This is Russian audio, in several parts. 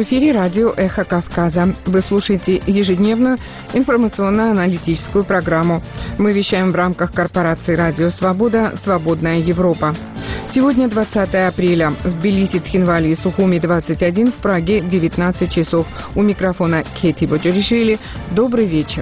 эфире радио «Эхо Кавказа». Вы слушаете ежедневную информационно-аналитическую программу. Мы вещаем в рамках корпорации «Радио Свобода. Свободная Европа». Сегодня 20 апреля. В Тбилиси, Цхинвале и Сухуми 21, в Праге 19 часов. У микрофона Кети Боджоришвили. Добрый вечер.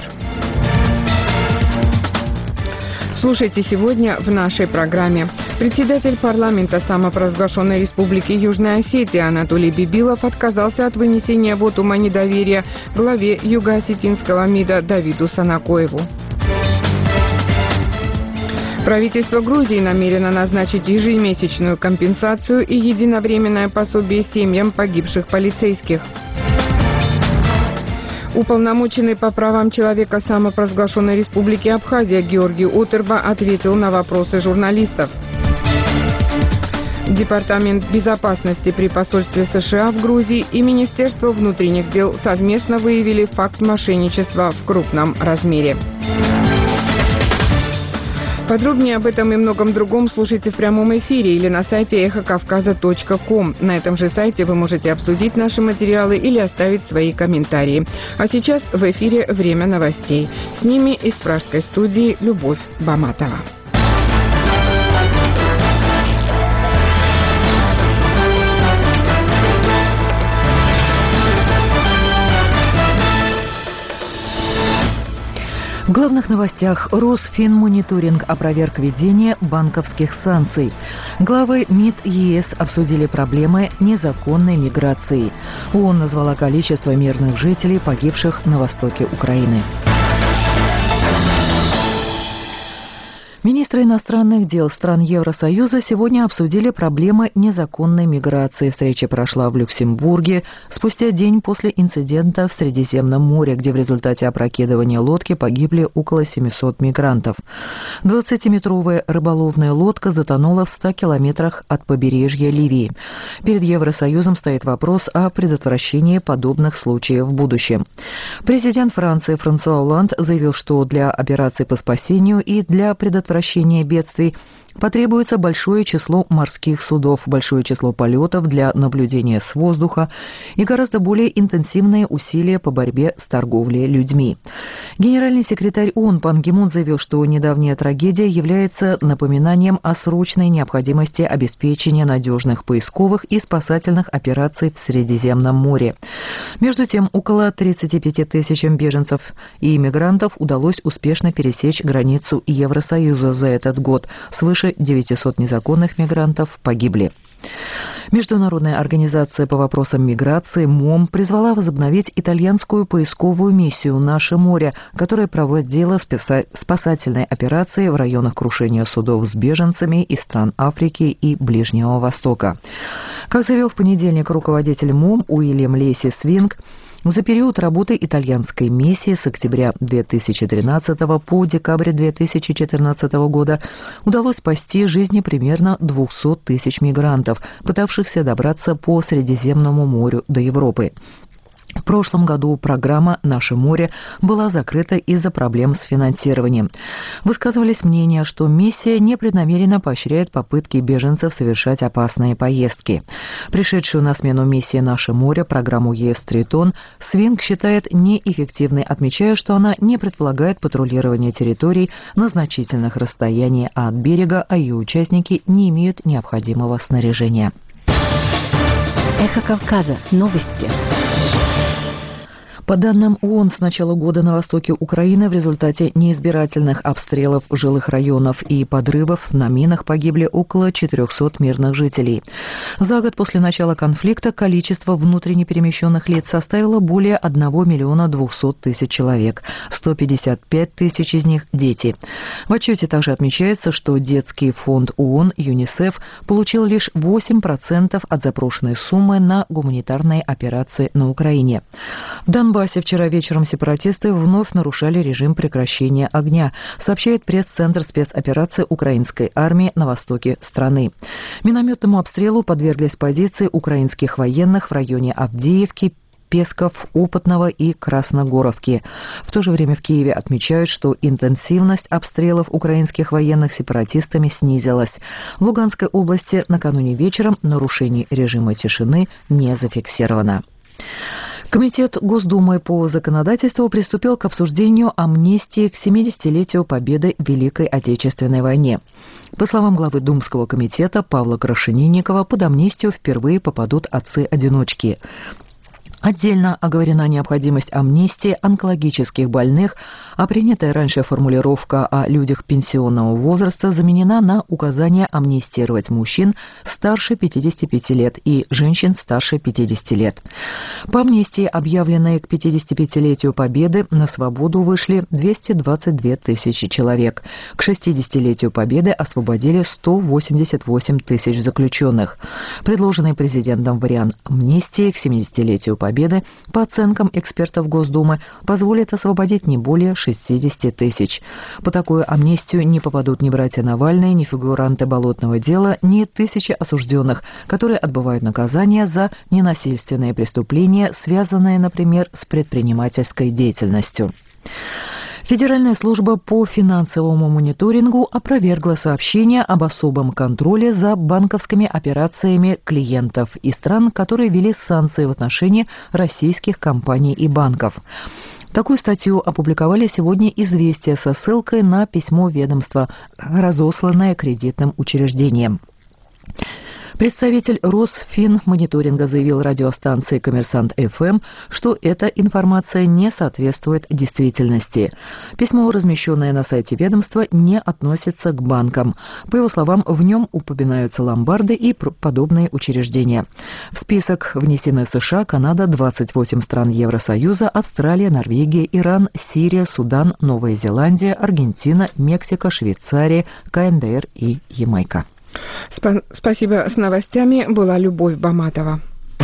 Слушайте сегодня в нашей программе. Председатель парламента самопровозглашенной республики Южная Осетия Анатолий Бибилов отказался от вынесения вотума недоверия главе юго-осетинского МИДа Давиду Санакоеву. Правительство Грузии намерено назначить ежемесячную компенсацию и единовременное пособие семьям погибших полицейских. Уполномоченный по правам человека самопровозглашенной республики Абхазия Георгий Отерба ответил на вопросы журналистов. Департамент безопасности при посольстве США в Грузии и Министерство внутренних дел совместно выявили факт мошенничества в крупном размере. Подробнее об этом и многом другом слушайте в прямом эфире или на сайте эхокавказа.ком. На этом же сайте вы можете обсудить наши материалы или оставить свои комментарии. А сейчас в эфире «Время новостей». С ними из пражской студии Любовь Баматова. В главных новостях: Росфинмониторинг опроверг введение банковских санкций. Главы МИД ЕС обсудили проблемы незаконной миграции. ООН назвала количество мирных жителей, погибших на востоке Украины. Министры иностранных дел стран Евросоюза сегодня обсудили проблемы незаконной миграции. Встреча прошла в Люксембурге спустя день после инцидента в Средиземном море, где в результате опрокидывания лодки погибли около 700 мигрантов. 20-метровая рыболовная лодка затонула в 100 километрах от побережья Ливии. Перед Евросоюзом стоит вопрос о предотвращении подобных случаев в будущем. Президент Франции Франсуа Олланд заявил, что для операций по спасению и для предотвращения бедствий потребуется большое число морских судов, большое число полетов для наблюдения с воздуха и гораздо более интенсивные усилия по борьбе с торговлей людьми. Генеральный секретарь ООН Пан Ги Мун заявил, что недавняя трагедия является напоминанием о срочной необходимости обеспечения надежных поисковых и спасательных операций в Средиземном море. Между тем, около 35 тысячам беженцев и иммигрантов удалось успешно пересечь границу Евросоюза за этот год. Свыше 900 незаконных мигрантов погибли. Международная организация по вопросам миграции МОМ призвала возобновить итальянскую поисковую миссию «Наше море», которая проводила спасательные операции в районах крушения судов с беженцами из стран Африки и Ближнего Востока. Как заявил в понедельник руководитель МОМ Уильям Леси Свинг, за период работы итальянской миссии с октября 2013 по декабрь 2014 года удалось спасти жизни примерно 200 тысяч мигрантов, пытавшихся добраться по Средиземному морю до Европы. В прошлом году программа «Наше море» была закрыта из-за проблем с финансированием. Высказывались мнения, что миссия непреднамеренно поощряет попытки беженцев совершать опасные поездки. Пришедшую на смену миссии «Наше море» программу ЕС «Тритон» Свинг считает неэффективной, отмечая, что она не предполагает патрулирование территорий на значительных расстояниях от берега, а ее участники не имеют необходимого снаряжения. Эхо Кавказа. Новости. По данным ООН, с начала года на востоке Украины в результате неизбирательных обстрелов жилых районов и подрывов на минах погибли около 400 мирных жителей. За год после начала конфликта количество внутренне перемещенных лиц составило более 1 миллиона 200 тысяч человек. 155 тысяч из них – дети. В отчете также отмечается, что детский фонд ООН ЮНИСЕФ получил лишь 8% от запрошенной суммы на гуманитарные операции на Украине. В Донбассе вчера вечером сепаратисты вновь нарушали режим прекращения огня, сообщает пресс-центр спецоперации украинской армии на востоке страны. Минометному обстрелу подверглись позиции украинских военных в районе Авдеевки, Песков, Опытного и Красногоровки. В то же время в Киеве отмечают, что интенсивность обстрелов украинских военных сепаратистами снизилась. В Луганской области накануне вечером нарушений режима тишины не зафиксировано. Комитет Госдумы по законодательству приступил к обсуждению амнистии к 70-летию победы в Великой Отечественной войне. По словам главы Думского комитета Павла Крашенинникова, под амнистию впервые попадут отцы-одиночки. Отдельно оговорена необходимость амнистии онкологических больных, а принятая раньше формулировка о людях пенсионного возраста заменена на указание амнистировать мужчин старше 55 лет и женщин старше 50 лет. По амнистии, объявленной к 55-летию Победы, на свободу вышли 222 тысячи человек. К 60-летию Победы освободили 188 тысяч заключенных. Предложенный президентом вариант амнистии к 70-летию Победы, по оценкам экспертов Госдумы, позволит освободить не более 60 тысяч. По такую амнистию не попадут ни братья Навальные, ни фигуранты Болотного дела, ни тысячи осужденных, которые отбывают наказание за ненасильственные преступления, связанные, например, с предпринимательской деятельностью. Федеральная служба по финансовому мониторингу опровергла сообщение об особом контроле за банковскими операциями клиентов из стран, которые ввели санкции в отношении российских компаний и банков. Такую статью опубликовали сегодня «Известия» со ссылкой на письмо ведомства, разосланное кредитным учреждениям. Представитель Росфинмониторинга заявил радиостанции «Коммерсант ФМ», что эта информация не соответствует действительности. Письмо, размещенное на сайте ведомства, не относится к банкам. По его словам, в нем упоминаются ломбарды и подобные учреждения. В список внесены США, Канада, 28 стран Евросоюза, Австралия, Норвегия, Иран, Сирия, Судан, Новая Зеландия, Аргентина, Мексика, Швейцария, КНДР и Ямайка. Спасибо. С новостями была Любовь Баматова.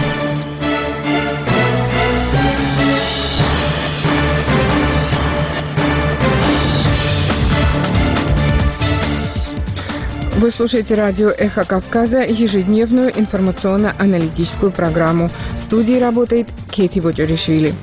Вы слушаете радио «Эхо Кавказа», ежедневную информационно-аналитическую программу. В студии работает Кети Воджаришвили.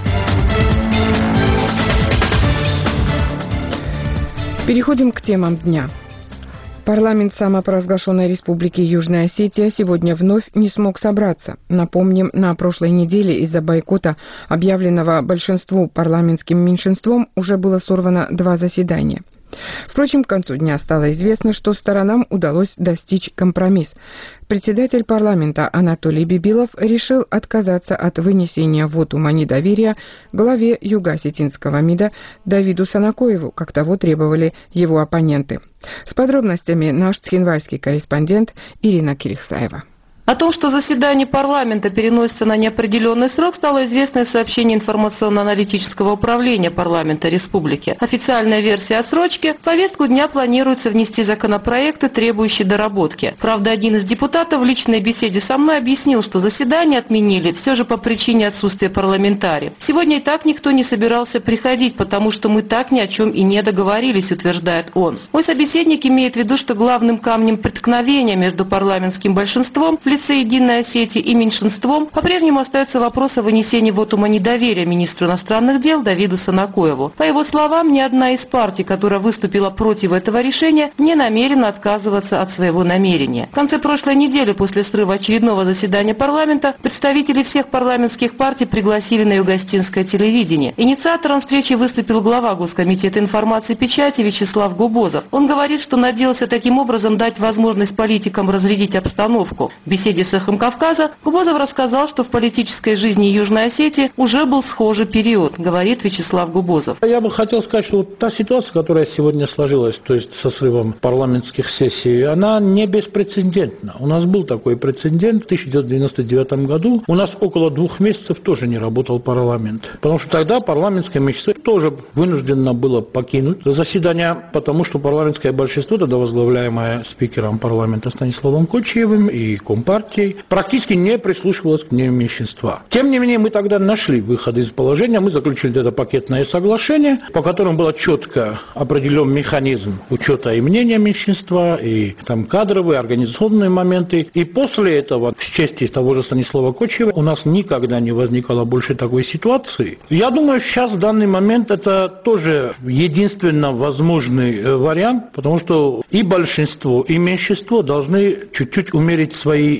Переходим к темам дня. Парламент самопровозглашенной Республики Южная Осетия сегодня вновь не смог собраться. Напомним, на прошлой неделе из-за бойкота, объявленного большинству парламентским меньшинством, уже было сорвано 2 заседания. Впрочем, к концу дня стало известно, что сторонам удалось достичь компромисс. Председатель парламента Анатолий Бибилов решил отказаться от вынесения вотума недоверия главе Юго-Осетинского МИДа Давиду Санакоеву, как того требовали его оппоненты. С подробностями наш цхинвальский корреспондент Ирина Кирихсаева. О том, что заседание парламента переносится на неопределенный срок, стало известно из сообщения информационно-аналитического управления парламента республики. Официальная версия отсрочки: в повестку дня планируется внести законопроекты, требующие доработки. Правда, один из депутатов в личной беседе со мной объяснил, что заседание отменили все же по причине отсутствия парламентариев. Сегодня и так никто не собирался приходить, потому что мы так ни о чем и не договорились, утверждает он. Мой собеседник имеет в виду, что главным камнем преткновения между парламентским большинством в лице Единой Осетии и меньшинством по-прежнему остается вопрос о вынесении вотума недоверия министру иностранных дел Давиду Санакоеву. По его словам, ни одна из партий, которая выступила против этого решения, не намерена отказываться от своего намерения. В конце прошлой недели, после срыва очередного заседания парламента, представители всех парламентских партий пригласили на югостинское телевидение. Инициатором встречи выступил глава Госкомитета информации и печати Вячеслав Губозов. Он говорит, что надеялся таким образом дать возможность политикам разрядить обстановку. В беседе с «Эхом Кавказа» Губозов рассказал, что в политической жизни Южной Осетии уже был схожий период, говорит Вячеслав Губозов. Я бы хотел сказать, что вот та ситуация, которая сегодня сложилась, то есть со срывом парламентских сессий, она не беспрецедентна. У нас был такой прецедент в 1999 году. У нас около 2 месяцев тоже не работал парламент. Потому что тогда парламентское меньшинство тоже вынуждено было покинуть заседание, потому что парламентское большинство, тогда возглавляемое спикером парламента Станиславом Кочиевым и Компартией, практически не прислушивалось к мнению меньшинства. Тем не менее, мы тогда нашли выход из положения, мы заключили это пакетное соглашение, по которому был четко определен механизм учета и мнения меньшинства, и там кадровые, организационные моменты. И после этого, в чести того же Станислава Кочиева, у нас никогда не возникало больше такой ситуации. Я думаю, сейчас в данный момент это тоже единственно возможный вариант, потому что и большинство, и меньшинство должны чуть-чуть умерить свои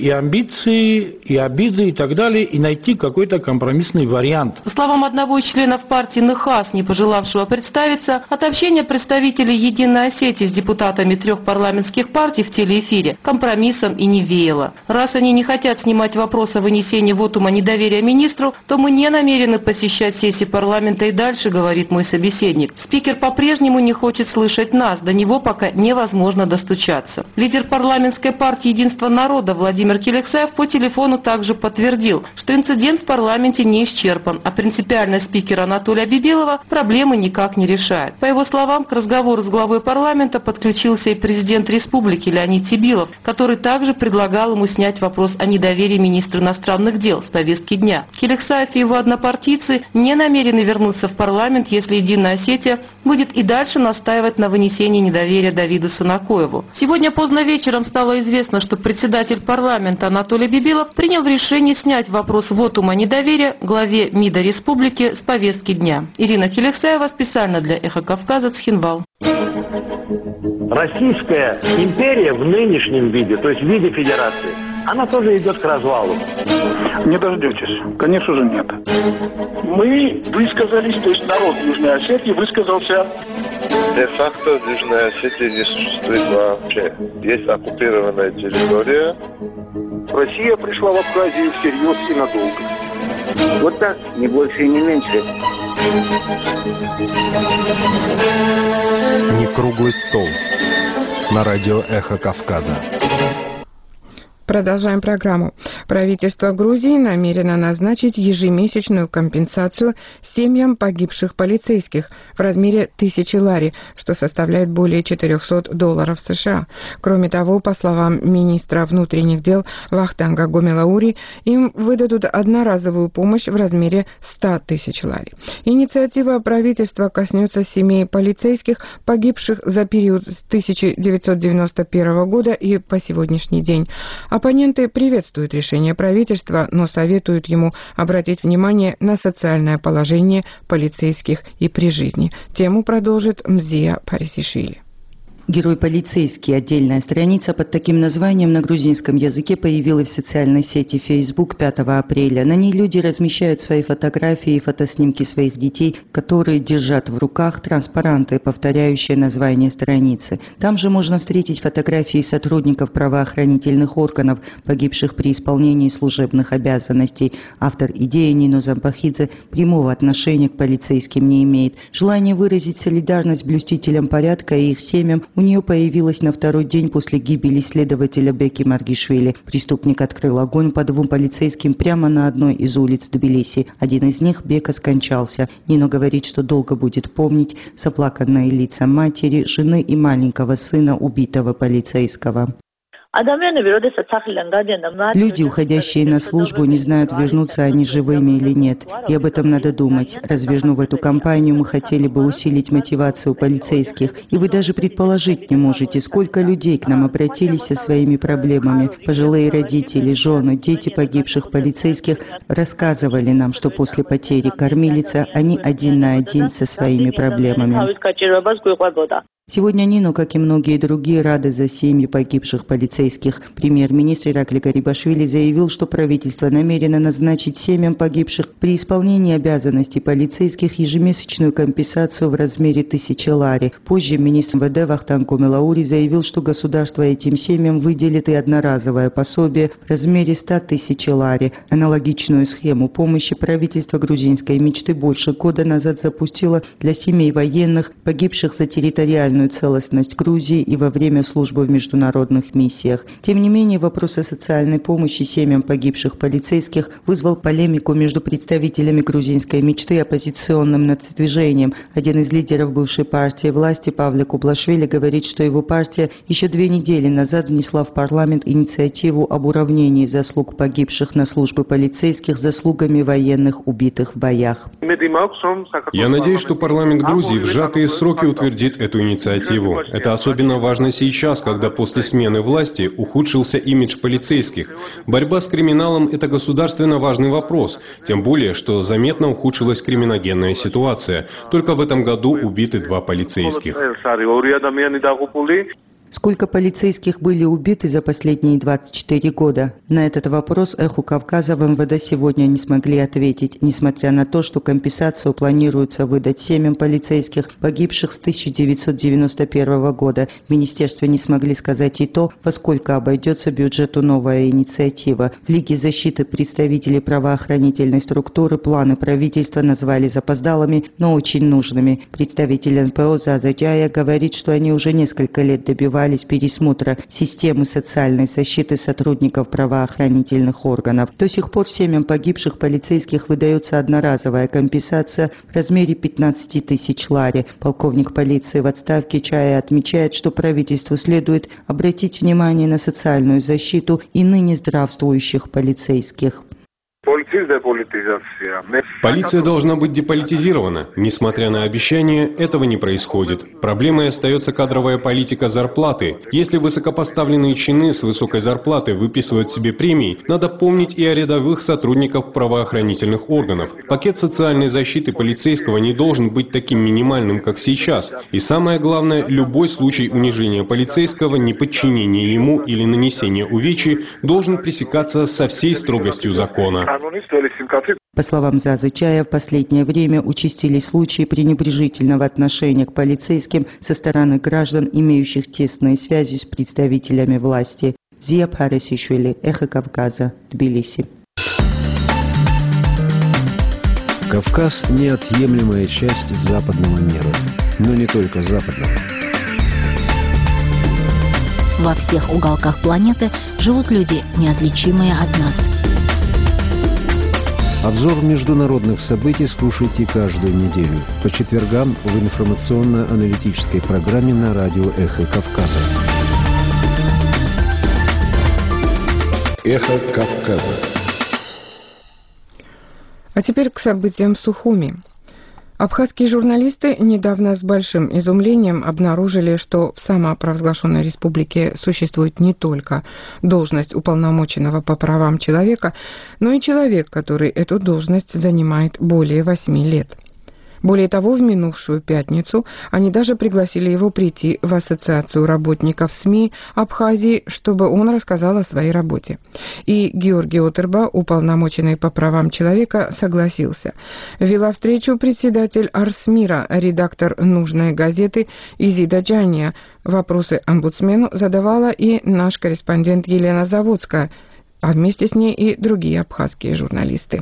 и амбиции, и обиды, и так далее, и найти какой-то компромиссный вариант. По словам одного из членов партии НХАС, не пожелавшего представиться, от общения представителей «Единой Осетии» с депутатами 3 парламентских партий в телеэфире компромиссом и не веяло. Раз они не хотят снимать вопрос о вынесении вотума недоверия министру, то мы не намерены посещать сессии парламента и дальше, говорит мой собеседник. Спикер по-прежнему не хочет слышать нас, до него пока невозможно достучаться. Лидер парламентской партии «Единство народа» Владимир Келексаев по телефону также подтвердил, что инцидент в парламенте не исчерпан, а принципиальность спикера Анатолия Бибилова проблемы никак не решает. По его словам, к разговору с главой парламента подключился и президент республики Леонид Тибилов, который также предлагал ему снять вопрос о недоверии министру иностранных дел с повестки дня. Келексаев и его однопартийцы не намерены вернуться в парламент, если Единая Осетия будет и дальше настаивать на вынесении недоверия Давиду Сунакоеву. Сегодня поздно вечером стало известно, что председатель парламента Анатолий Бибилов принял решение снять вопрос вотума недоверия главе МИДа республики с повестки дня. Ирина Келексаева специально для «Эхо Кавказа», Цхинвал. Российская империя в нынешнем виде, то есть в виде федерации, она тоже идет к развалу. Не дождетесь. Конечно же нет. Мы высказались, то есть народ Южной Осетии высказался. Де-факто в Южной Осетии не существует вообще. Есть оккупированная территория. Россия пришла в Абхазию всерьез и надолго. Вот так, не больше и не меньше. Не круглый стол. На радио «Эхо Кавказа». Продолжаем программу. Правительство Грузии намерено назначить ежемесячную компенсацию семьям погибших полицейских в размере 1000 лари, что составляет более $400 США. Кроме того, по словам министра внутренних дел Вахтанга Гомелаури, им выдадут одноразовую помощь в размере 100 тысяч лари. Инициатива правительства коснется семей полицейских, погибших за период с 1991 года и по сегодняшний день. Оппоненты приветствуют решение правительства, но советуют ему обратить внимание на социальное положение полицейских и при жизни. Тему продолжит Мзия Парисишвили. Герой полицейский. Отдельная страница под таким названием на грузинском языке появилась в социальной сети Facebook 5 апреля. На ней люди размещают свои фотографии и фотоснимки своих детей, которые держат в руках транспаранты, повторяющие название страницы. Там же можно встретить фотографии сотрудников правоохранительных органов, погибших при исполнении служебных обязанностей. Автор идеи Нино Зампахидзе прямого отношения к полицейским не имеет. Желание выразить солидарность блюстителям порядка и их семьям у нее появилась на второй день после гибели следователя Беки Маргишвили. Преступник открыл огонь по 2 полицейским прямо на одной из улиц Тбилиси. Один из них, Бека, скончался. Нино говорит, что долго будет помнить заплаканные лица матери, жены и маленького сына убитого полицейского. Люди, уходящие на службу, не знают, вернутся они живыми или нет. И об этом надо думать. Развернув эту кампанию, мы хотели бы усилить мотивацию полицейских. И вы даже предположить не можете, сколько людей к нам обратились со своими проблемами. Пожилые родители, жены, дети погибших полицейских рассказывали нам, что после потери кормилицы они один на один со своими проблемами. Сегодня Нино, как и многие другие, рады за семьи погибших полицейских. Премьер-министр Иракли Гарибашвили заявил, что правительство намерено назначить семьям погибших при исполнении обязанностей полицейских ежемесячную компенсацию в размере 1000 лари. Позже министр МВД Вахтанг Гомелаури заявил, что государство этим семьям выделит и одноразовое пособие в размере 100 тысяч лари. Аналогичную схему помощи правительство грузинской мечты больше года назад запустило для семей военных, погибших за территориальную целостность Грузии и во время службы в международных миссиях. Тем не менее, вопрос о социальной помощи семьям погибших полицейских вызвал полемику между представителями грузинской мечты и оппозиционным нацдвижением. Один из лидеров бывшей партии власти Павле Кублашвили говорит, что его партия еще 2 недели назад внесла в парламент инициативу об уравнении заслуг погибших на службе полицейских заслугами военных, убитых в боях. Я надеюсь, что парламент Грузии в сжатые сроки утвердит эту инициативу. Это особенно важно сейчас, когда после смены власти ухудшился имидж полицейских. Борьба с криминалом – это государственно важный вопрос, тем более, что заметно ухудшилась криминогенная ситуация. Только в этом году убиты 2 полицейских. Сколько полицейских были убиты за последние 24 года? На этот вопрос «Эху Кавказа» в МВД сегодня не смогли ответить, несмотря на то, что компенсацию планируется выдать семьям полицейских, погибших с 1991 года. В министерстве не смогли сказать и то, во сколько обойдется бюджету новая инициатива. В Лиге защиты представители правоохранительной структуры планы правительства назвали запоздалыми, но очень нужными. Представитель НПО Заза Джая говорит, что они уже несколько лет добивались пересмотра системы социальной защиты сотрудников правоохранительных органов. До сих пор семьям погибших полицейских выдается одноразовая компенсация в размере 15 тысяч лари. Полковник полиции в отставке Чая отмечает, что правительству следует обратить внимание на социальную защиту и ныне здравствующих полицейских. Полиция должна быть деполитизирована. Несмотря на обещания, этого не происходит. Проблемой остается кадровая политика зарплаты. Если высокопоставленные чины с высокой зарплатой выписывают себе премии, надо помнить и о рядовых сотрудниках правоохранительных органов. Пакет социальной защиты полицейского не должен быть таким минимальным, как сейчас. И самое главное, любой случай унижения полицейского, неподчинения ему или нанесения увечий должен пресекаться со всей строгостью закона. По словам Зазы Чая, в последнее время участились случаи пренебрежительного отношения к полицейским со стороны граждан, имеющих тесные связи с представителями власти. Зия Парасишвили, Эхо Кавказа, Тбилиси. Кавказ – неотъемлемая часть западного мира, но не только западного. Во всех уголках планеты живут люди, неотличимые от нас. Обзор международных событий слушайте каждую неделю по четвергам в информационно-аналитической программе на радио «Эхо Кавказа». «Эхо Кавказа». А теперь к событиям в Сухуми. Абхазские журналисты недавно с большим изумлением обнаружили, что в самопровозглашенной республике существует не только должность уполномоченного по правам человека, но и человек, который эту должность занимает более 8 лет. Более того, в минувшую пятницу они даже пригласили его прийти в Ассоциацию работников СМИ Абхазии, чтобы он рассказал о своей работе. И Георгий Отерба, уполномоченный по правам человека, согласился. Вела встречу председатель Арсмира, редактор нужной газеты Изида Джания. Вопросы омбудсмену задавала и наш корреспондент Елена Заводская, а вместе с ней и другие абхазские журналисты.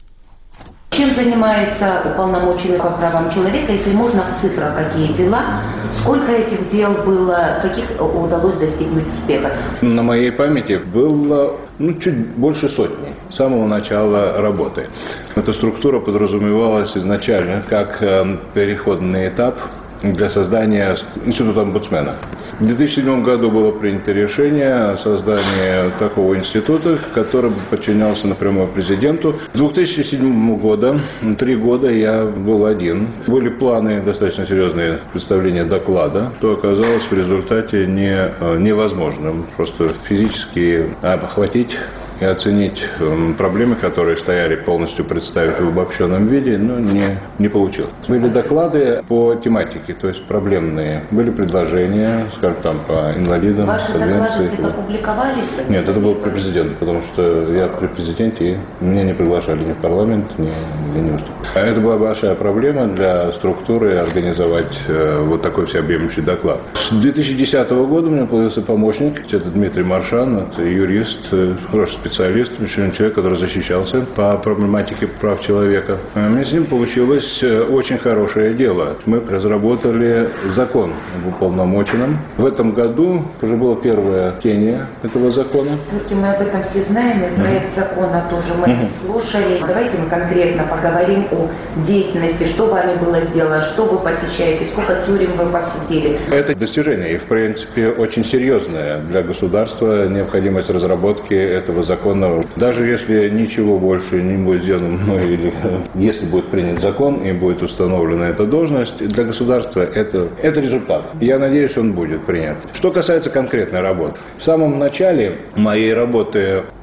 Чем занимается уполномоченный по правам человека, если можно в цифрах, какие дела, сколько этих дел было, каких удалось достигнуть успеха? На моей памяти было чуть больше сотни с самого начала работы. Эта структура подразумевалась изначально как переходный этап для создания института омбудсмена. В 2007 году было принято решение о создании такого института, который подчинялся напрямую президенту. С 2007 года, 3 года я был один. Были планы, достаточно серьезные представления доклада, что оказалось в результате невозможным просто физически охватить и оценить проблемы, которые стояли, полностью представить в обобщенном виде, но не получилось. Были доклады по тематике, то есть проблемные. Были предложения, скажем, там, по инвалидам. Ваши доклады публиковались? Нет, это было при президенте, потому что я при президенте, и меня не приглашали ни в парламент, ни в институт. Это была большая проблема для структуры организовать вот такой всеобъемлющий доклад. С 2010 года у меня появился помощник, это Дмитрий Маршан, это юрист, хороший специалист, человек, который защищался по проблематике прав человека. Мне с ним получилось очень хорошее дело. Мы разработали закон об уполномоченном. В этом году уже было первое чтение этого закона. Мы об этом все знаем, и проект закона тоже мы слушали. Давайте мы конкретно поговорим о деятельности, что вами было сделано, что вы посещаете, сколько тюрем вы посетили. Это достижение и, в принципе, очень серьезное для государства необходимость разработки этого закона. Даже если ничего больше не будет сделано мной, или если будет принят закон и будет установлена эта должность, для государства это результат. Я надеюсь, он будет принят. Что касается конкретной работы. В самом начале моей работы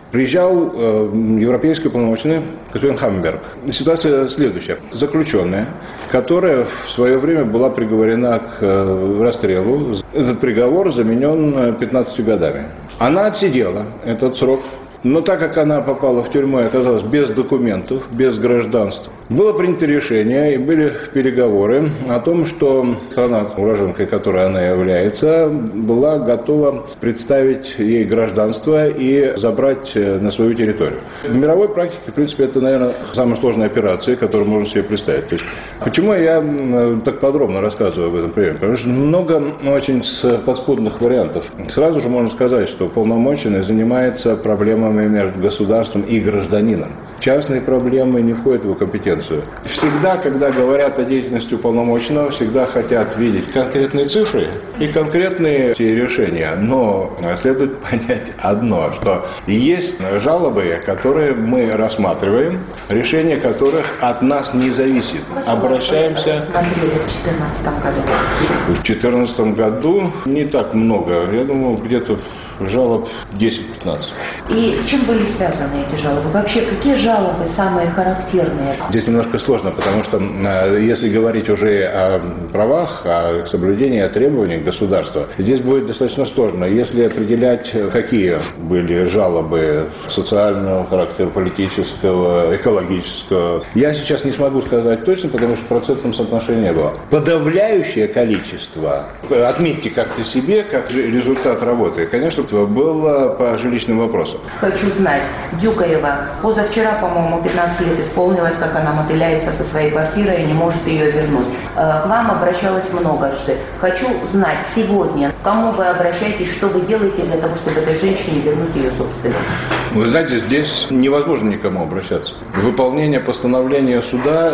Приезжал европейский уполномоченный господин Хаммерберг. Ситуация следующая. Заключенная, которая в свое время была приговорена к расстрелу. Этот приговор заменен 15 годами. Она отсидела этот срок. Но так как она попала в тюрьму и оказалась без документов, без гражданства, было принято решение и были переговоры о том, что страна, уроженкой которой она является, была готова представить ей гражданство и забрать на свою территорию. В мировой практике, в принципе, это, наверное, самая сложная операция, которую можно себе представить. То есть, почему я так подробно рассказываю об этом примере? Потому что много очень подспудных вариантов. Сразу же можно сказать, что уполномоченный занимается проблемами между государством и гражданином. Частные проблемы не входят в его компетенцию. Всегда, когда говорят о деятельности уполномоченного, всегда хотят видеть конкретные цифры и конкретные решения. Но следует понять одно, что есть жалобы, которые мы рассматриваем, решение которых от нас не зависит. Обращаемся. Смотрели в 2014 году. В 2014 году не так много. Я думаю, где-то жалоб 10-15. И с чем были связаны эти жалобы? Вообще, какие жалобы самые характерные? Здесь немножко сложно, потому что если говорить уже о правах, о соблюдении требований государства, здесь будет достаточно сложно. Если определять, какие были жалобы социального характера, политического, экологического, я сейчас не смогу сказать точно, потому что в процентном соотношении не было. Подавляющее количество, отметьте как-то себе, как результат работы, конечно, было по жилищным вопросам. Хочу знать, Дюкаева, позавчера, по-моему, 15 лет исполнилось, как она мотыляется со своей квартирой и не может ее вернуть. К вам обращалась многожды. Хочу знать сегодня, к кому вы обращаетесь, что вы делаете для того, чтобы этой женщине вернуть ее собственность. Вы знаете, здесь невозможно никому обращаться. Выполнение постановления суда,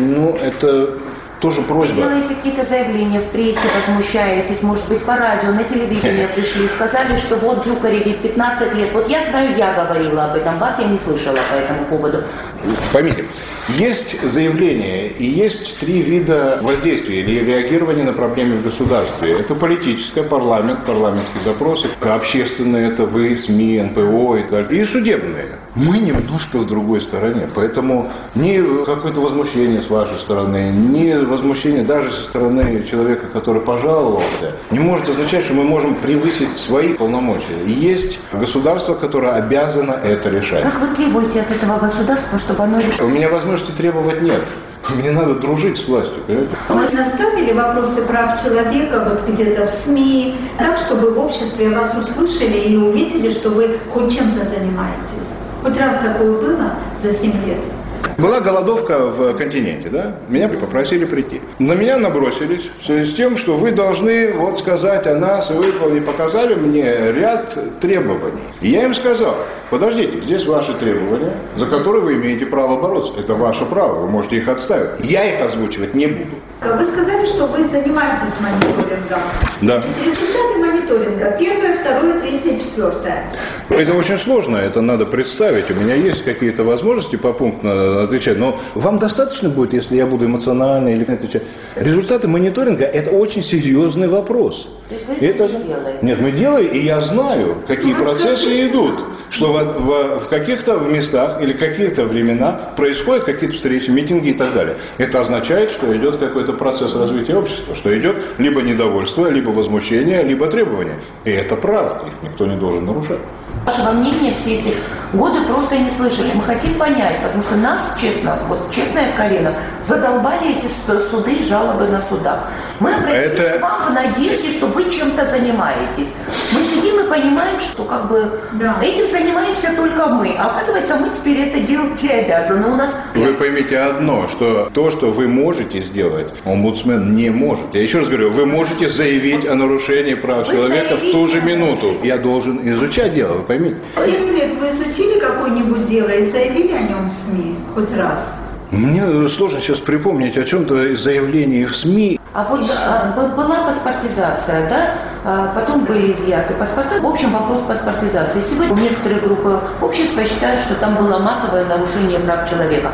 это тоже просьба. Вы делаете какие-то заявления в прессе, возмущаетесь, может быть, по радио, на телевидение пришли и сказали, что вот Дюкареве 15 лет. Вот я знаю, я говорила об этом, вас я не слышала по этому поводу. Поймите, есть заявление и есть 3 вида воздействия или реагирования на проблемы в государстве. Это политическое, парламентские запросы, общественные, это вы, СМИ, НПО и так далее. И судебные. Мы немножко в другой стороне, поэтому ни какое-то возмущение с вашей стороны, ни возмущение даже со стороны человека, который пожаловался, не может означать, что мы можем превысить свои полномочия. Есть государство, которое обязано это решать. Как вы требуете от этого государства, чтобы оно решило? У меня возможности требовать нет. Мне надо дружить с властью, понимаете? Вы ставили вопросы прав человека вот где-то в СМИ, так, чтобы в обществе вас услышали и увидели, что вы хоть чем-то занимаетесь? Хоть раз такое было за 7 лет? Была голодовка в континенте, да? Меня попросили прийти. На меня набросились в связи с тем, что вы должны сказать о нас и выполнить. Показали мне ряд требований. И я им сказал, подождите, здесь ваши требования, за которые вы имеете право бороться. Это ваше право, вы можете их отставить. Я их озвучивать не буду. Вы сказали, что вы занимаетесь мониторингом. Да. Результаты мониторинга. 1, 2, 3, 4. Это очень сложно, это надо представить. У меня есть какие-то возможности попунктно отвечать, но вам достаточно будет, если я буду эмоционально или отвечать. Результаты мониторинга – это очень серьезный вопрос. То есть вы это не делаете? Нет, мы делаем, и я знаю, какие процессы идут. Что в каких-то местах или каких-то временах происходят какие-то встречи, митинги и так далее. Это означает, что идет какой-то процесс развития общества, что идет либо недовольство, либо возмущение, либо требование. И это право, их никто не должен нарушать. Вашего мнения все эти годы просто не слышали. Мы хотим понять, потому что нас, честно и откровенно, задолбали эти суды и жалобы на судах. Мы обратились к вам в надежде, что вы чем-то занимаетесь. Мы сидим и понимаем, что этим занимаемся только мы. А оказывается, мы теперь это делать и обязаны. У нас... Вы поймите одно, что то, что вы можете сделать, омбудсмен не может. Я еще раз говорю, вы можете заявить о нарушении прав человека в ту же минуту. Я должен изучать дело, вы поймите. 7 лет вы изучили какое-нибудь дело и заявили о нем в СМИ хоть раз? Мне сложно сейчас припомнить о чем-то из заявлений в СМИ. А вот была паспортизация, да? потом были изъяты паспорта. В общем, вопрос паспортизации. Сегодня некоторые группы общества считают, что там было массовое нарушение прав человека.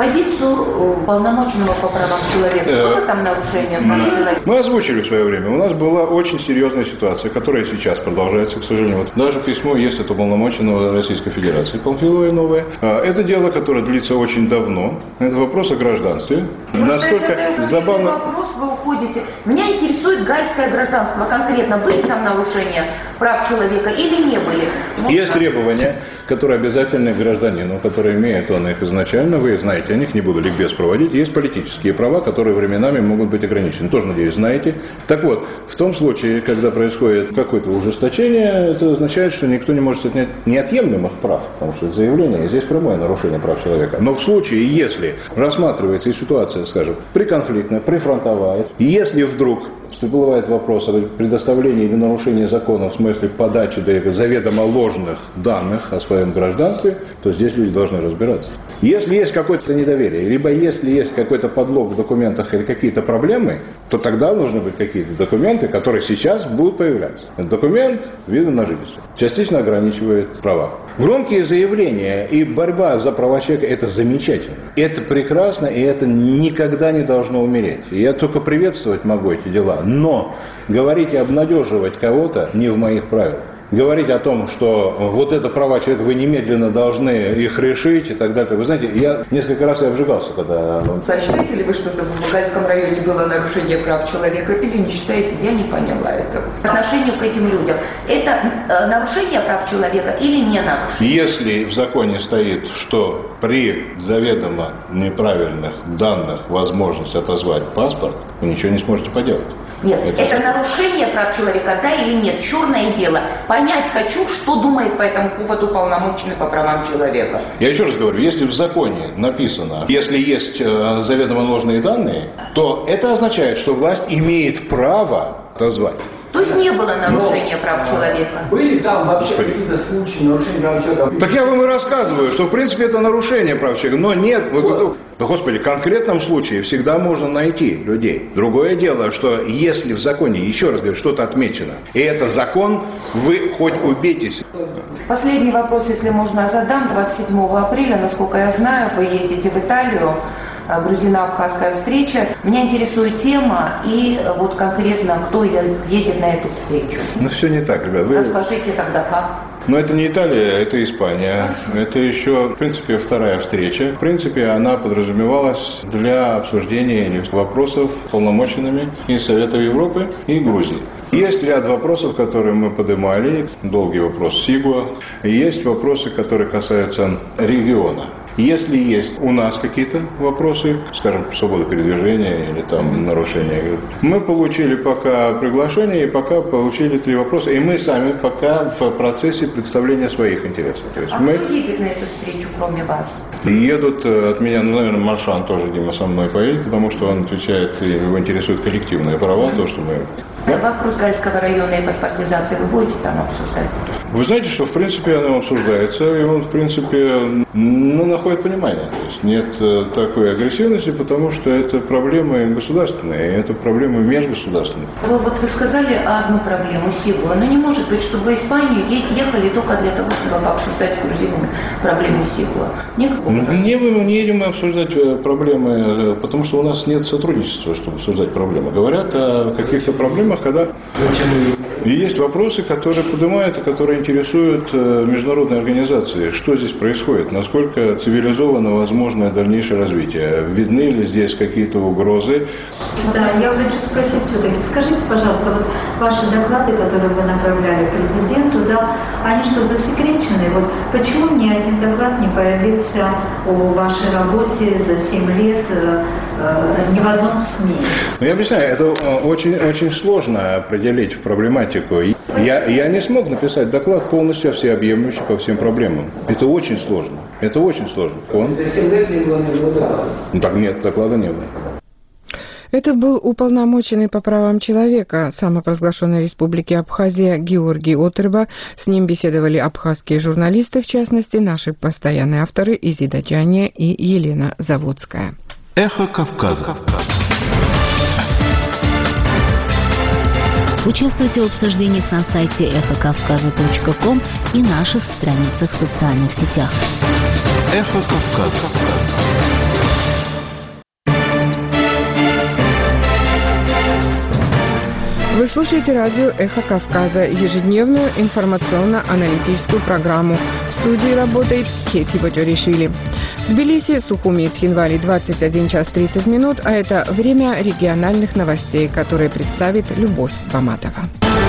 Позицию полномоченного по правам человека. Было там нарушение прав человека? Мы озвучили в свое время. У нас была очень серьезная ситуация, которая сейчас продолжается, к сожалению. Вот даже письмо есть от уполномоченного Российской Федерации Панфиловой новое. Это дело, которое длится очень давно. Это вопрос о гражданстве. Насколько забавно... Вопрос вы уходите. Меня интересует гайское гражданство конкретно. Были там нарушения прав человека или не были? Есть требования, которые обязательны гражданину, которые имеют он их изначально. Вы знаете о них, не буду ликбез проводить. Есть политические права, которые временами могут быть ограничены. Тоже, надеюсь, знаете. Так вот, в том случае, когда происходит какое-то ужесточение, это означает, что никто не может отнять неотъемлемых прав, потому что это заявление, здесь прямое нарушение прав человека. Но в случае, если рассматривается и ситуация, скажем, приконфликтная, прифронтовая, если вдруг всплывает вопрос о предоставлении или нарушении закона в смысле подачи заведомо ложных данных о своем гражданстве, то здесь люди должны разбираться. Если есть какое-то недоверие, либо если есть какой-то подлог в документах или какие-то проблемы, то тогда нужны быть какие-то документы, которые сейчас будут появляться. Этот документ вида на жительство частично ограничивает права. Громкие заявления и борьба за права человека – это замечательно. Это прекрасно, и это никогда не должно умереть. И я только приветствовать могу эти дела. Но говорить и обнадеживать кого-то не в моих правилах. Говорить о том, что вот это права человека, вы немедленно должны их решить и так далее. Вы знаете, я несколько раз обжигался, когда... Считаете ли вы, что в Багальском районе было нарушение прав человека, или не считаете? Я не поняла этого. По отношению к этим людям, это нарушение прав человека или не нарушение? Если в законе стоит, что при заведомо неправильных данных возможность отозвать паспорт, вы ничего не сможете поделать. Нет, это нарушение прав человека, да или нет, черное и белое. Понять хочу, что думает по этому поводу полномоченный по правам человека. Я еще раз говорю, если в законе написано, если есть заведомо ложные данные, то это означает, что власть имеет право отозвать. То есть не было нарушения прав человека? Были там вообще какие-то случаи нарушения прав человека? Так я вам и рассказываю, что в принципе это нарушение прав человека, но нет. Да, господи, в конкретном случае всегда можно найти людей. Другое дело, что если в законе, еще раз говорю, что-то отмечено, и это закон, вы хоть убейтесь. Последний вопрос, если можно, задам. 27 апреля, насколько я знаю, вы едете в Италию. Грузино-абхазская встреча. Меня интересует тема и вот конкретно, кто едет на эту встречу. Ну все не так, ребят. Расскажите тогда как. Но это не Италия, это Испания. Хорошо. Это еще, в принципе, вторая встреча. В принципе, она подразумевалась для обсуждения вопросов полномоченными и Совета Европы, и Грузии. Есть ряд вопросов, которые мы поднимали. Долгий вопрос СИГУА. Есть вопросы, которые касаются региона. Если есть у нас какие-то вопросы, скажем, свобода передвижения или там нарушения, мы получили пока приглашение и пока получили 3 вопроса, и мы сами пока в процессе представления своих интересов. То есть кто едет на эту встречу, кроме вас? Едут от меня, наверное, Маршан тоже, Дима, со мной поедет, потому что он отвечает, и его интересуют коллективные права, то, что мы... Вопрос Гальского района и паспортизации вы будете там обсуждать? Вы знаете, что в принципе оно обсуждается, и он в принципе находит понимание. То есть нет такой агрессивности, потому что это проблемы государственные, это проблемы межгосударственные. Вот вы сказали одну проблему СИГУА, но не может быть, чтобы в Испанию ехали только для того, чтобы обсуждать с грузинами проблему СИГУА. Не едем мы обсуждать проблемы, потому что у нас нет сотрудничества, чтобы обсуждать проблемы. Говорят о каких-то проблемах, когда и есть вопросы, которые поднимают и которые интересуют международные организации. Что здесь происходит? Насколько цивилизованно возможно дальнейшее развитие? Видны ли здесь какие-то угрозы? Да, я хочу спросить все-таки. Скажите, пожалуйста, вот ваши доклады, которые вы направляли президенту, да, они что, засекречены? Вот почему ни один доклад не появился о вашей работе за 7 лет ни в одном СМИ? Ну, я объясняю, это очень сложно определить в проблематику. Я не смог написать доклад полностью всеобъемлющий по всем проблемам. Это очень сложно. Это очень сложно. За 7 лет не было доклада? Ну так нет, доклада не было. Это был уполномоченный по правам человека самопровозглашенной Республики Абхазия Георгий Отерба. С ним беседовали абхазские журналисты, в частности, наши постоянные авторы Изида Джания и Елена Заводская. Эхо Кавказа. Участвуйте в обсуждениях на сайте эхокавказа.ком и наших страницах в социальных сетях. Эхо Кавказа. Вы слушаете радио «Эхо Кавказа», ежедневную информационно-аналитическую программу. В студии работает Кети Батюришвили. В Тбилиси, Сухуми и Цхинвали 21 час 30 минут, а это время региональных новостей, которые представит Любовь Баматова.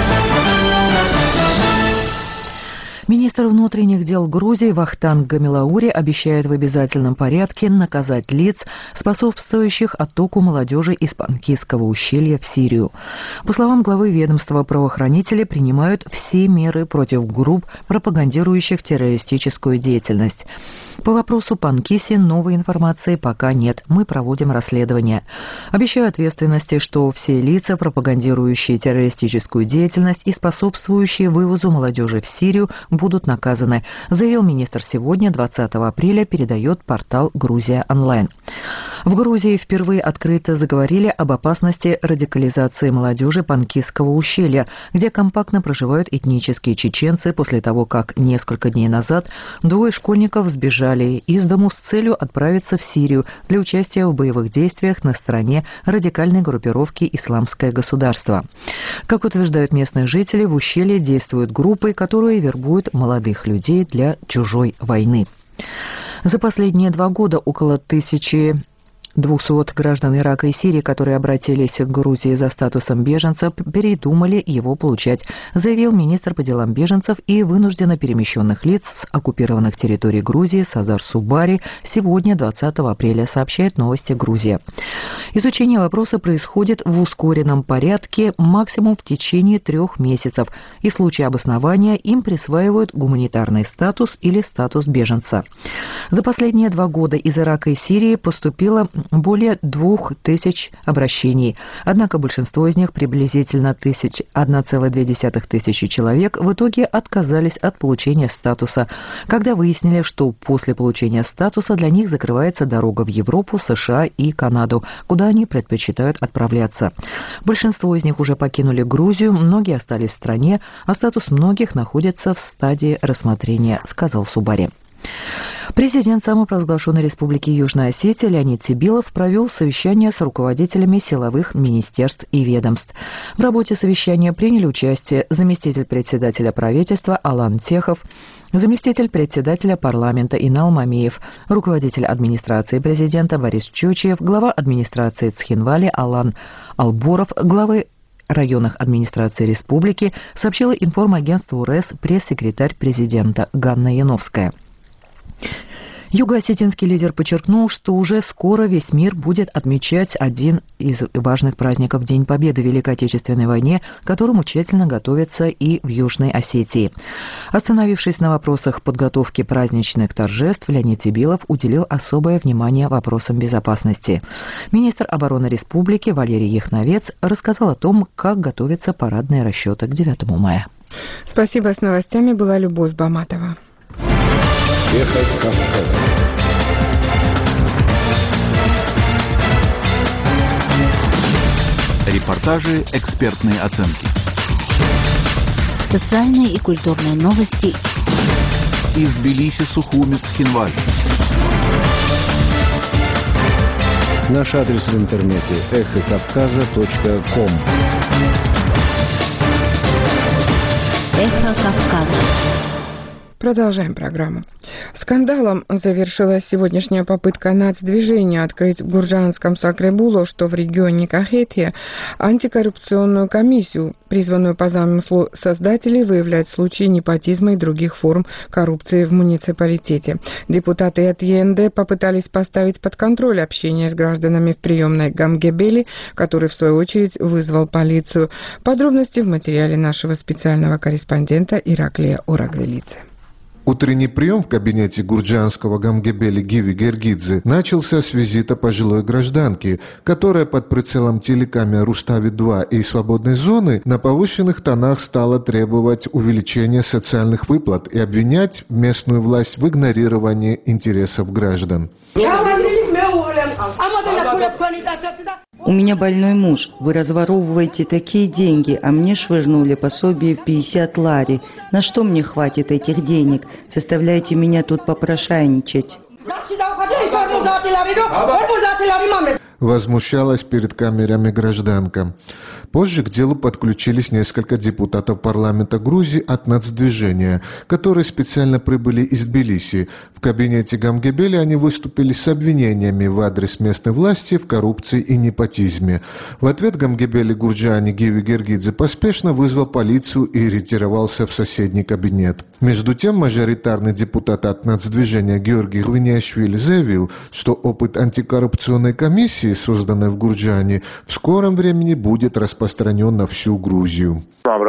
Министр внутренних дел Грузии Вахтанг Гамилаури обещает в обязательном порядке наказать лиц, способствующих оттоку молодежи из Панкисского ущелья в Сирию. По словам главы ведомства, правоохранители принимают все меры против групп, пропагандирующих террористическую деятельность. По вопросу Панкиси новой информации пока нет. Мы проводим расследование. Обещаю ответственности, что все лица, пропагандирующие террористическую деятельность и способствующие вывозу молодежи в Сирию, будут наказаны, заявил министр сегодня, 20 апреля, передает портал «Грузия онлайн». В Грузии впервые открыто заговорили об опасности радикализации молодежи Панкисского ущелья, где компактно проживают этнические чеченцы после того, как несколько дней назад двое школьников сбежали из дому с целью отправиться в Сирию для участия в боевых действиях на стороне радикальной группировки «Исламское государство». Как утверждают местные жители, в ущелье действуют группы, которые вербуют молодых людей для чужой войны. За последние 2 года около 1200 граждан Ирака и Сирии, которые обратились к Грузии за статусом беженца, передумали его получать, заявил министр по делам беженцев и вынужденно перемещенных лиц с оккупированных территорий Грузии Сазар Субари сегодня, 20 апреля, сообщает «Новости Грузия». Изучение вопроса происходит в ускоренном порядке, максимум в течение 3 месяцев, и в случае обоснования им присваивают гуманитарный статус или статус беженца. За последние 2 года из Ирака и Сирии поступило более 2000 обращений. Однако большинство из них, приблизительно 1,2 тысячи человек, в итоге отказались от получения статуса, когда выяснили, что после получения статуса для них закрывается дорога в Европу, США и Канаду, куда они предпочитают отправляться. Большинство из них уже покинули Грузию, многие остались в стране, а статус многих находится в стадии рассмотрения, сказал Субари. Президент самопровозглашенной Республики Южная Осетия Леонид Сибилов провел совещание с руководителями силовых министерств и ведомств. В работе совещания приняли участие заместитель председателя правительства Алан Техов, заместитель председателя парламента Инал Мамеев, руководитель администрации президента Борис Чучиев, глава администрации Цхинвали Алан Алборов, главы районных администраций республики, сообщила информагентству РЭС пресс-секретарь президента Ганна Яновская. Юго-осетинский лидер подчеркнул, что уже скоро весь мир будет отмечать один из важных праздников – День Победы в Великой Отечественной войне, к которому тщательно готовятся и в Южной Осетии. Остановившись на вопросах подготовки праздничных торжеств, Леонид Сибилов уделил особое внимание вопросам безопасности. Министр обороны республики Валерий Яхновец рассказал о том, как готовятся парадные расчеты к 9 мая. Спасибо. С новостями была Любовь Баматова. Эхо Кавказа. Репортажи, экспертные оценки. Социальные и культурные новости. Из Тбилиси, Сухуми, Цхинвали. Наш адрес в интернете эхокавказа.ком. Эхо Кавказа. Продолжаем программу. Скандалом завершилась сегодняшняя попытка нацдвижения открыть в Гурджанском Сакребуло, что в регионе Кахетия, антикоррупционную комиссию, призванную по замыслу создателей выявлять случаи непотизма и других форм коррупции в муниципалитете. Депутаты от ЕНД попытались поставить под контроль общение с гражданами в приемной Гамгебели, который в свою очередь вызвал полицию. Подробности в материале нашего специального корреспондента Ираклия Орагвелидзе. Утренний прием в кабинете гурджанского Гамгебели Гиви Гергидзе начался с визита пожилой гражданки, которая под прицелом телекамер Рустави-2 и свободной зоны на повышенных тонах стала требовать увеличения социальных выплат и обвинять местную власть в игнорировании интересов граждан. У меня больной муж. Вы разворовываете такие деньги, а мне швырнули пособие в 50 лари. На что мне хватит этих денег? Заставляете меня тут попрошайничать. Возмущалась перед камерами гражданка. Позже к делу подключились несколько депутатов парламента Грузии от нацдвижения, которые специально прибыли из Тбилиси. В кабинете Гамгебели они выступили с обвинениями в адрес местной власти в коррупции и непотизме. В ответ Гамгебели Гурджани Гиви Гергидзе поспешно вызвал полицию и ретировался в соседний кабинет. Между тем, мажоритарный депутат от нацдвижения Георгий Гвиниашвили заявил, что опыт антикоррупционной комиссии, созданной в Гурджане, в скором времени будет распространен на всю Грузию.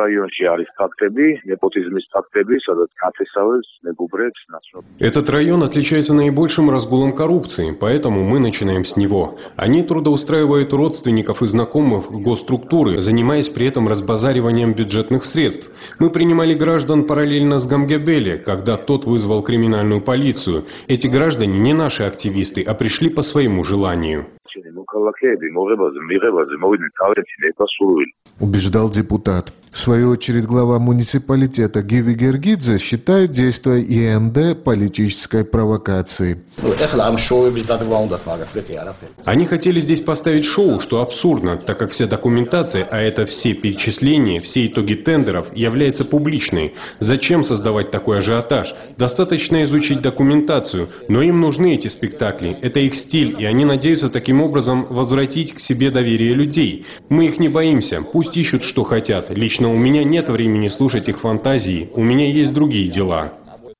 Этот район отличается наибольшим разгулом коррупции, поэтому мы начинаем с него. Они трудоустраивают родственников и знакомых в госструктуры, занимаясь при этом разбазариванием бюджетных средств. Мы принимали граждан параллельно с Гамгебели, когда тот вызвал криминальную полицию. Эти граждане не наши активисты, а пришли по своему желанию. Убеждал депутат. В свою очередь глава муниципалитета Гиви Гергидзе считает действия ИНД политической провокацией. Они хотели здесь поставить шоу, что абсурдно, так как вся документация, а это все перечисления, все итоги тендеров, является публичной. Зачем создавать такой ажиотаж? Достаточно изучить документацию, но им нужны эти спектакли. Это их стиль, и они надеются таким образом возвратить к себе доверие людей. Мы их не боимся, пусть ищут, что хотят. Лично у меня нет времени слушать их фантазии, у меня есть другие дела.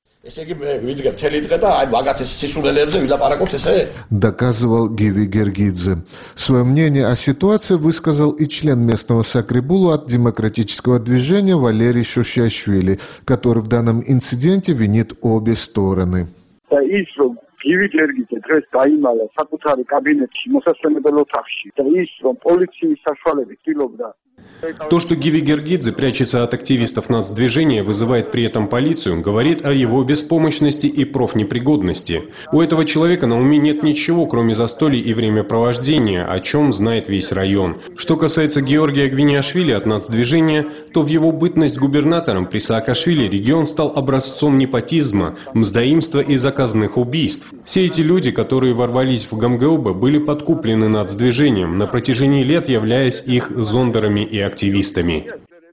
Доказывал Гиви Гергидзе. Свое мнение о ситуации высказал и член местного Сакрибулу от демократического движения Валерий Шушашвили, который в данном инциденте винит обе стороны. Გივი გერგიძე დღეს დაიმალა საკუთარი კაბინეტში მოსასვენებელ ოთახში და ის რომ პოლიციის საშუალებით ცდილობდა. То, что Гиви Гергидзе прячется от активистов нацдвижения, вызывает при этом полицию, говорит о его беспомощности и профнепригодности. У этого человека на уме нет ничего, кроме застолий и времяпровождения, о чем знает весь район. Что касается Георгия Гвиниашвили от нацдвижения, то в его бытность губернатором при Саакашвили регион стал образцом непотизма, мздоимства и заказанных убийств. Все эти люди, которые ворвались в ГМГОБ, были подкуплены нацдвижением, на протяжении лет являясь их зондерами и активистами.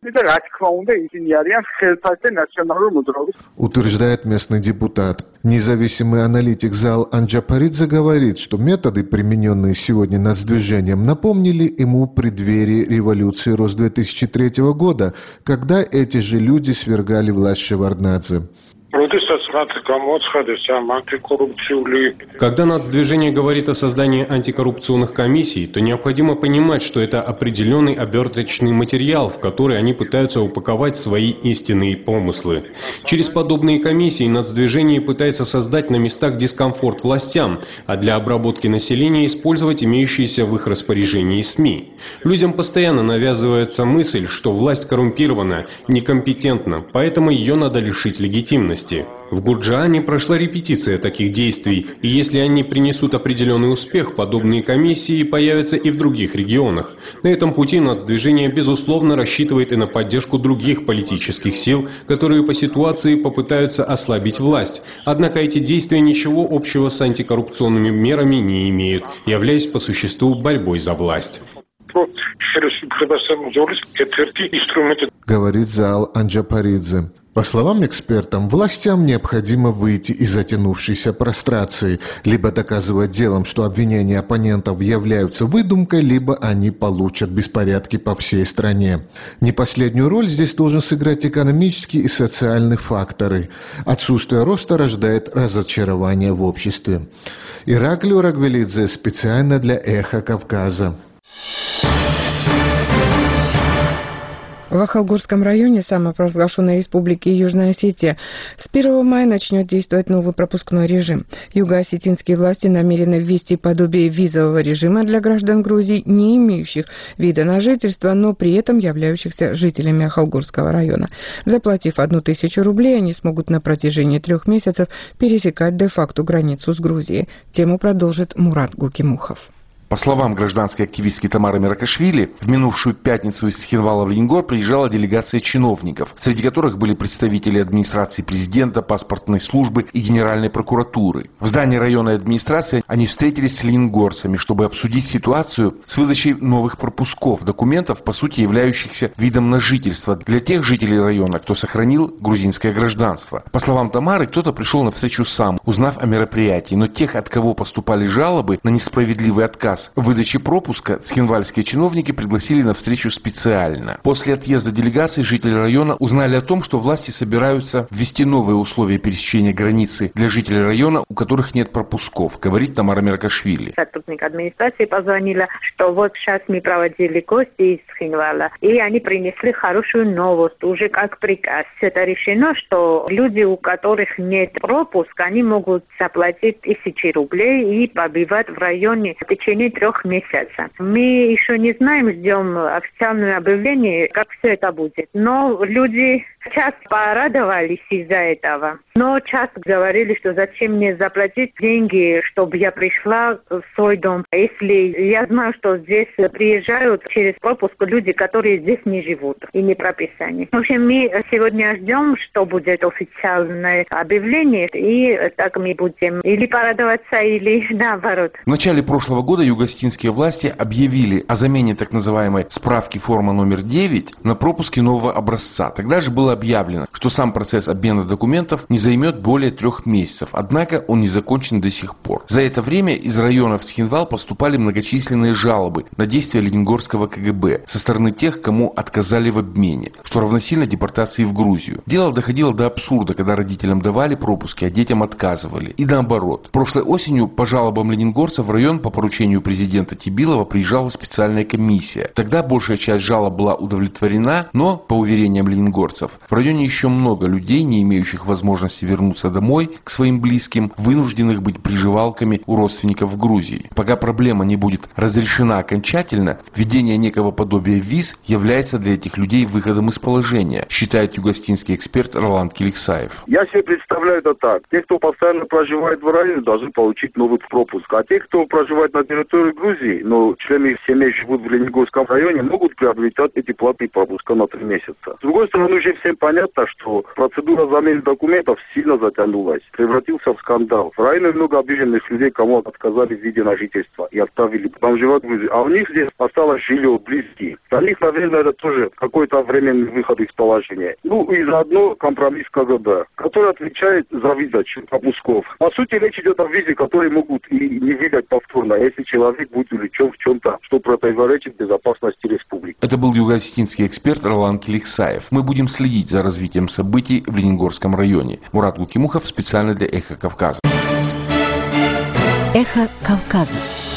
Утверждает местный депутат. Независимый аналитик Зал Анджапаридзе говорит, что методы, примененные сегодня нацдвижением, напомнили ему преддверие революции РОС 2003 года, когда эти же люди свергали власть Шеварднадзе. Когда нацдвижение говорит о создании антикоррупционных комиссий, то необходимо понимать, что это определенный оберточный материал, в который они пытаются упаковать свои истинные помыслы. Через подобные комиссии нацдвижение пытается создать на местах дискомфорт властям, а для обработки населения использовать имеющиеся в их распоряжении СМИ. Людям постоянно навязывается мысль, что власть коррумпирована, некомпетентна, поэтому ее надо лишить легитимности. В Гурджаане прошла репетиция таких действий, и если они принесут определенный успех, подобные комиссии появятся и в других регионах. На этом пути нацдвижение, безусловно, рассчитывает и на поддержку других политических сил, которые по ситуации попытаются ослабить власть. Однако эти действия ничего общего с антикоррупционными мерами не имеют, являясь по существу борьбой за власть. Говорит Зал Анджапаридзе. По словам экспертам, властям необходимо выйти из затянувшейся прострации, либо доказывать делом, что обвинения оппонентов являются выдумкой, либо они получат беспорядки по всей стране. Не последнюю роль здесь должен сыграть экономические и социальные факторы. Отсутствие роста рождает разочарование в обществе. Ираклий Рагвелидзе специально для «Эхо Кавказа». В Ахалгорском районе самопровозглашенной республики Южная Осетия с 1 мая начнет действовать новый пропускной режим. Юго-осетинские власти намерены ввести подобие визового режима для граждан Грузии, не имеющих вида на жительство, но при этом являющихся жителями Ахалгорского района. Заплатив 1000 рублей, они смогут на протяжении 3 месяцев пересекать де-факто границу с Грузией. Тему продолжит Мурат Гукимухов. По словам гражданской активистки Тамары Меракашвили, в минувшую пятницу из Цхинвала в Лениногор приезжала делегация чиновников, среди которых были представители администрации президента, паспортной службы и Генеральной прокуратуры. В здании районной администрации они встретились с лениногорцами, чтобы обсудить ситуацию с выдачей новых пропусков, документов, по сути являющихся видом на жительство для тех жителей района, кто сохранил грузинское гражданство. По словам Тамары, кто-то пришел на встречу сам, узнав о мероприятии, но тех, от кого поступали жалобы на несправедливый отказ в выдаче пропуска, цхинвальские чиновники пригласили на встречу специально. После отъезда делегации жители района узнали о том, что власти собираются ввести новые условия пересечения границы для жителей района, у которых нет пропусков, говорит Тамара Меракашвили. Сотрудник администрации позвонила, что вот сейчас мы проводили гости из Цхинвала, и они принесли хорошую новость, уже как приказ. Это решено, что люди, у которых нет пропуска, они могут заплатить 1000 рублей и побывать в районе в течение 3 месяцев. Мы еще не знаем, ждем официальное объявление, как все это будет. Но люди часто порадовались из-за этого. Но часто говорили, что зачем мне заплатить деньги, чтобы я пришла в свой дом. Если я знаю, что здесь приезжают через пропуск люди, которые здесь не живут и не прописаны. В общем, мы сегодня ждем, что будет официальное объявление, и так мы будем или порадоваться, или наоборот. В начале прошлого года югостинские власти объявили о замене так называемой справки форма номер 9 на пропуски нового образца. Тогда же было объявлено, что сам процесс обмена документов не займет более 3 месяцев, однако он не закончен до сих пор. За это время из района в Цхинвал поступали многочисленные жалобы на действия Лениногорского КГБ со стороны тех, кому отказали в обмене, что равносильно депортации в Грузию. Дело доходило до абсурда, когда родителям давали пропуски, а детям отказывали. И наоборот. Прошлой осенью по жалобам лениногорцев в район по поручению президента Тибилова приезжала специальная комиссия. Тогда большая часть жалоб была удовлетворена, но, по уверениям лениногорцев, в районе еще много людей, не имеющих возможности вернуться домой к своим близким, вынужденных быть приживалками у родственников в Грузии. Пока проблема не будет разрешена окончательно, введение некого подобия виз является для этих людей выходом из положения, считает югостинский эксперт Роланд Киликсаев. Я себе представляю это так. Те, кто постоянно проживает в районе, должны получить новый пропуск. А те, кто проживает на территории Грузии, но члены семьи живут в Лениногорском районе, могут приобретать эти платные пропуска на 3 месяца. С другой стороны, уже всем понятно, что процедура замены документов сильно затянулась, превратился в скандал. В районе много обиженных людей, кому отказали в виде на жительство и отправили бомжевать в Грузию. А у них здесь осталось жилье, близкие. Для них, наверное, это тоже какой-то временный выход из положения. Ну и заодно компромисс КГБ, который отвечает за выдачу пропусков. По сути, речь идет о визе, которые могут и не выдать повторно, если человек будет увлечен в чем-то, что противоречит безопасности республики. Это был югостинский эксперт Роланд Киликсаев. Мы будем следить за развитием событий в Лениногорском районе. Мурат Гукимухов специально для «Эхо Кавказа». «Эхо Кавказа».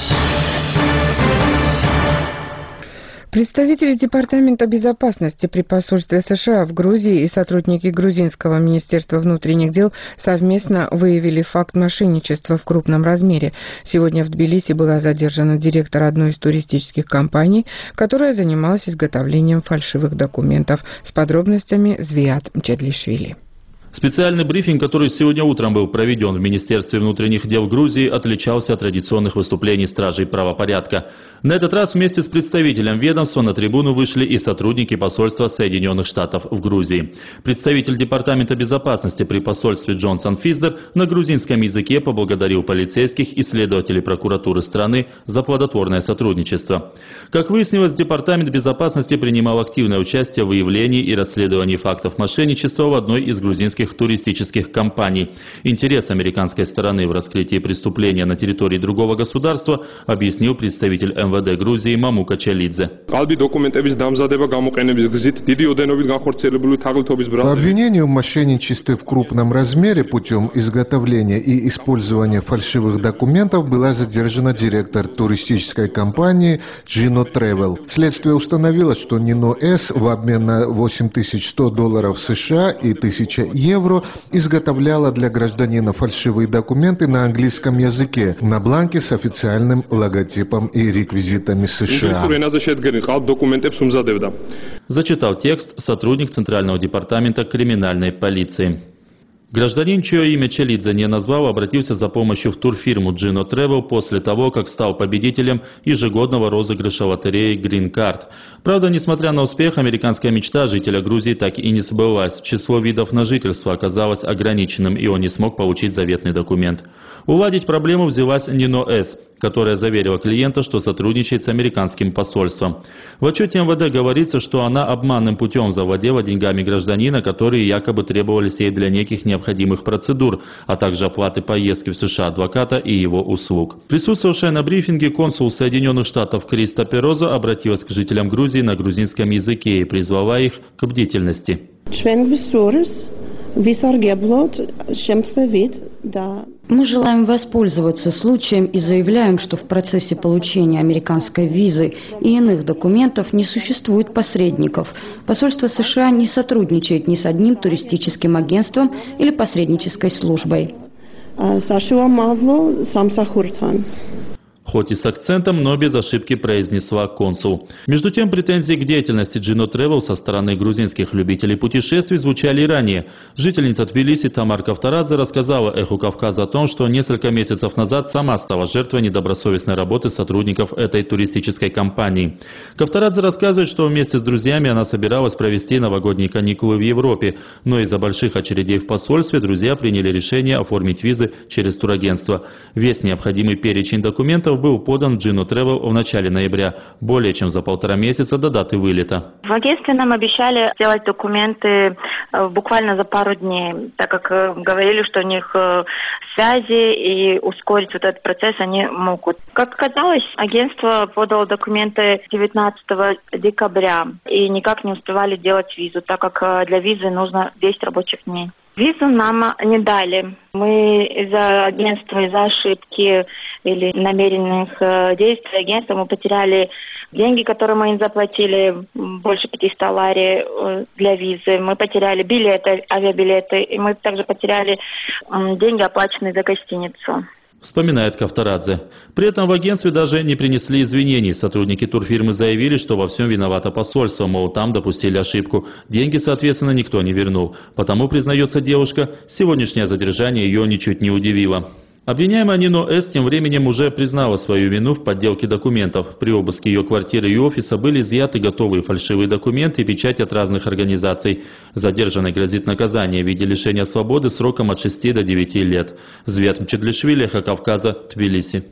Представители Департамента безопасности при посольстве США в Грузии и сотрудники грузинского министерства внутренних дел совместно выявили факт мошенничества в крупном размере. Сегодня в Тбилиси была задержана директор одной из туристических компаний, которая занималась изготовлением фальшивых документов. С подробностями Звиат Мчедлишвили. Специальный брифинг, который сегодня утром был проведен в Министерстве внутренних дел Грузии, отличался от традиционных выступлений стражей правопорядка. На этот раз вместе с представителем ведомства на трибуну вышли и сотрудники посольства Соединенных Штатов в Грузии. Представитель Департамента безопасности при посольстве Джонсон Физдер на грузинском языке поблагодарил полицейских и следователей прокуратуры страны за плодотворное сотрудничество. Как выяснилось, Департамент безопасности принимал активное участие в выявлении и расследовании фактов мошенничества в одной из грузинских туристических компаний. Интерес американской стороны в раскрытии преступления на территории другого государства объяснил представитель МВД Грузии Мамука Челидзе. По обвинению в мошенничестве в крупном размере путем изготовления и использования фальшивых документов была задержана директор туристической компании Gino Travel. Следствие установило, что Нино С. в обмен на $8100 США и 1000 евро изготовляла для гражданина фальшивые документы на английском языке на бланке с официальным логотипом и реквизитами США. Зачитал текст сотрудник Центрального департамента криминальной полиции. Гражданин, чье имя Челидзе не назвал, обратился за помощью в турфирму Gino Travel после того, как стал победителем ежегодного розыгрыша лотереи Green Card. Правда, несмотря на успех, американская мечта жителя Грузии так и не сбылась. Число видов на жительство оказалось ограниченным, и он не смог получить заветный документ. Уладить проблему взялась Нино С., которая заверила клиента, что сотрудничает с американским посольством. В отчете МВД говорится, что она обманным путем завладела деньгами гражданина, которые якобы требовались ей для неких необходимых процедур, а также оплаты поездки в США адвоката и его услуг. Присутствовавшая на брифинге консул Соединенных Штатов Криста Перозо обратилась к жителям Грузии на грузинском языке и призвала их к бдительности. Мы желаем воспользоваться случаем и заявляем, что в процессе получения американской визы и иных документов не существует посредников. Посольство США не сотрудничает ни с одним туристическим агентством или посреднической службой. Хоть и с акцентом, но без ошибки произнесла консул. Между тем, претензии к деятельности Gino Travel со стороны грузинских любителей путешествий звучали и ранее. Жительница Тбилиси Тамар Кавторадзе рассказала «Эху Кавказа» о том, что несколько месяцев назад сама стала жертвой недобросовестной работы сотрудников этой туристической компании. Кавторадзе рассказывает, что вместе с друзьями она собиралась провести новогодние каникулы в Европе, но из-за больших очередей в посольстве друзья приняли решение оформить визы через турагентство. Весь необходимый перечень документов был подан в Gino Travel в начале ноября, более чем за 1,5 месяца до даты вылета. В агентстве нам обещали сделать документы буквально за пару дней, так как говорили, что у них связи и ускорить вот этот процесс они могут. Как оказалось, агентство подало документы 19 декабря и никак не успевали делать визу, так как для визы нужно 10 рабочих дней. Визу нам не дали. Мы из-за агентства, из-за ошибки или намеренных действий агентства мы потеряли деньги, которые мы им заплатили, больше 500 лари для визы. Мы потеряли билеты, авиабилеты, и мы также потеряли деньги, оплаченные за гостиницу. Вспоминает Кавторадзе. При этом в агентстве даже не принесли извинений. Сотрудники турфирмы заявили, что во всем виновато посольство, мол, там допустили ошибку. Деньги, соответственно, никто не вернул. Потому, признается девушка, сегодняшнее задержание ее ничуть не удивило. Обвиняемая Нино С. тем временем уже признала свою вину в подделке документов. При обыске ее квартиры и офиса были изъяты готовые фальшивые документы и печать от разных организаций. Задержанной грозит наказание в виде лишения свободы сроком от 6 до 9 лет. Звят Мчедлишвили, Эхо Кавказа, Тбилиси.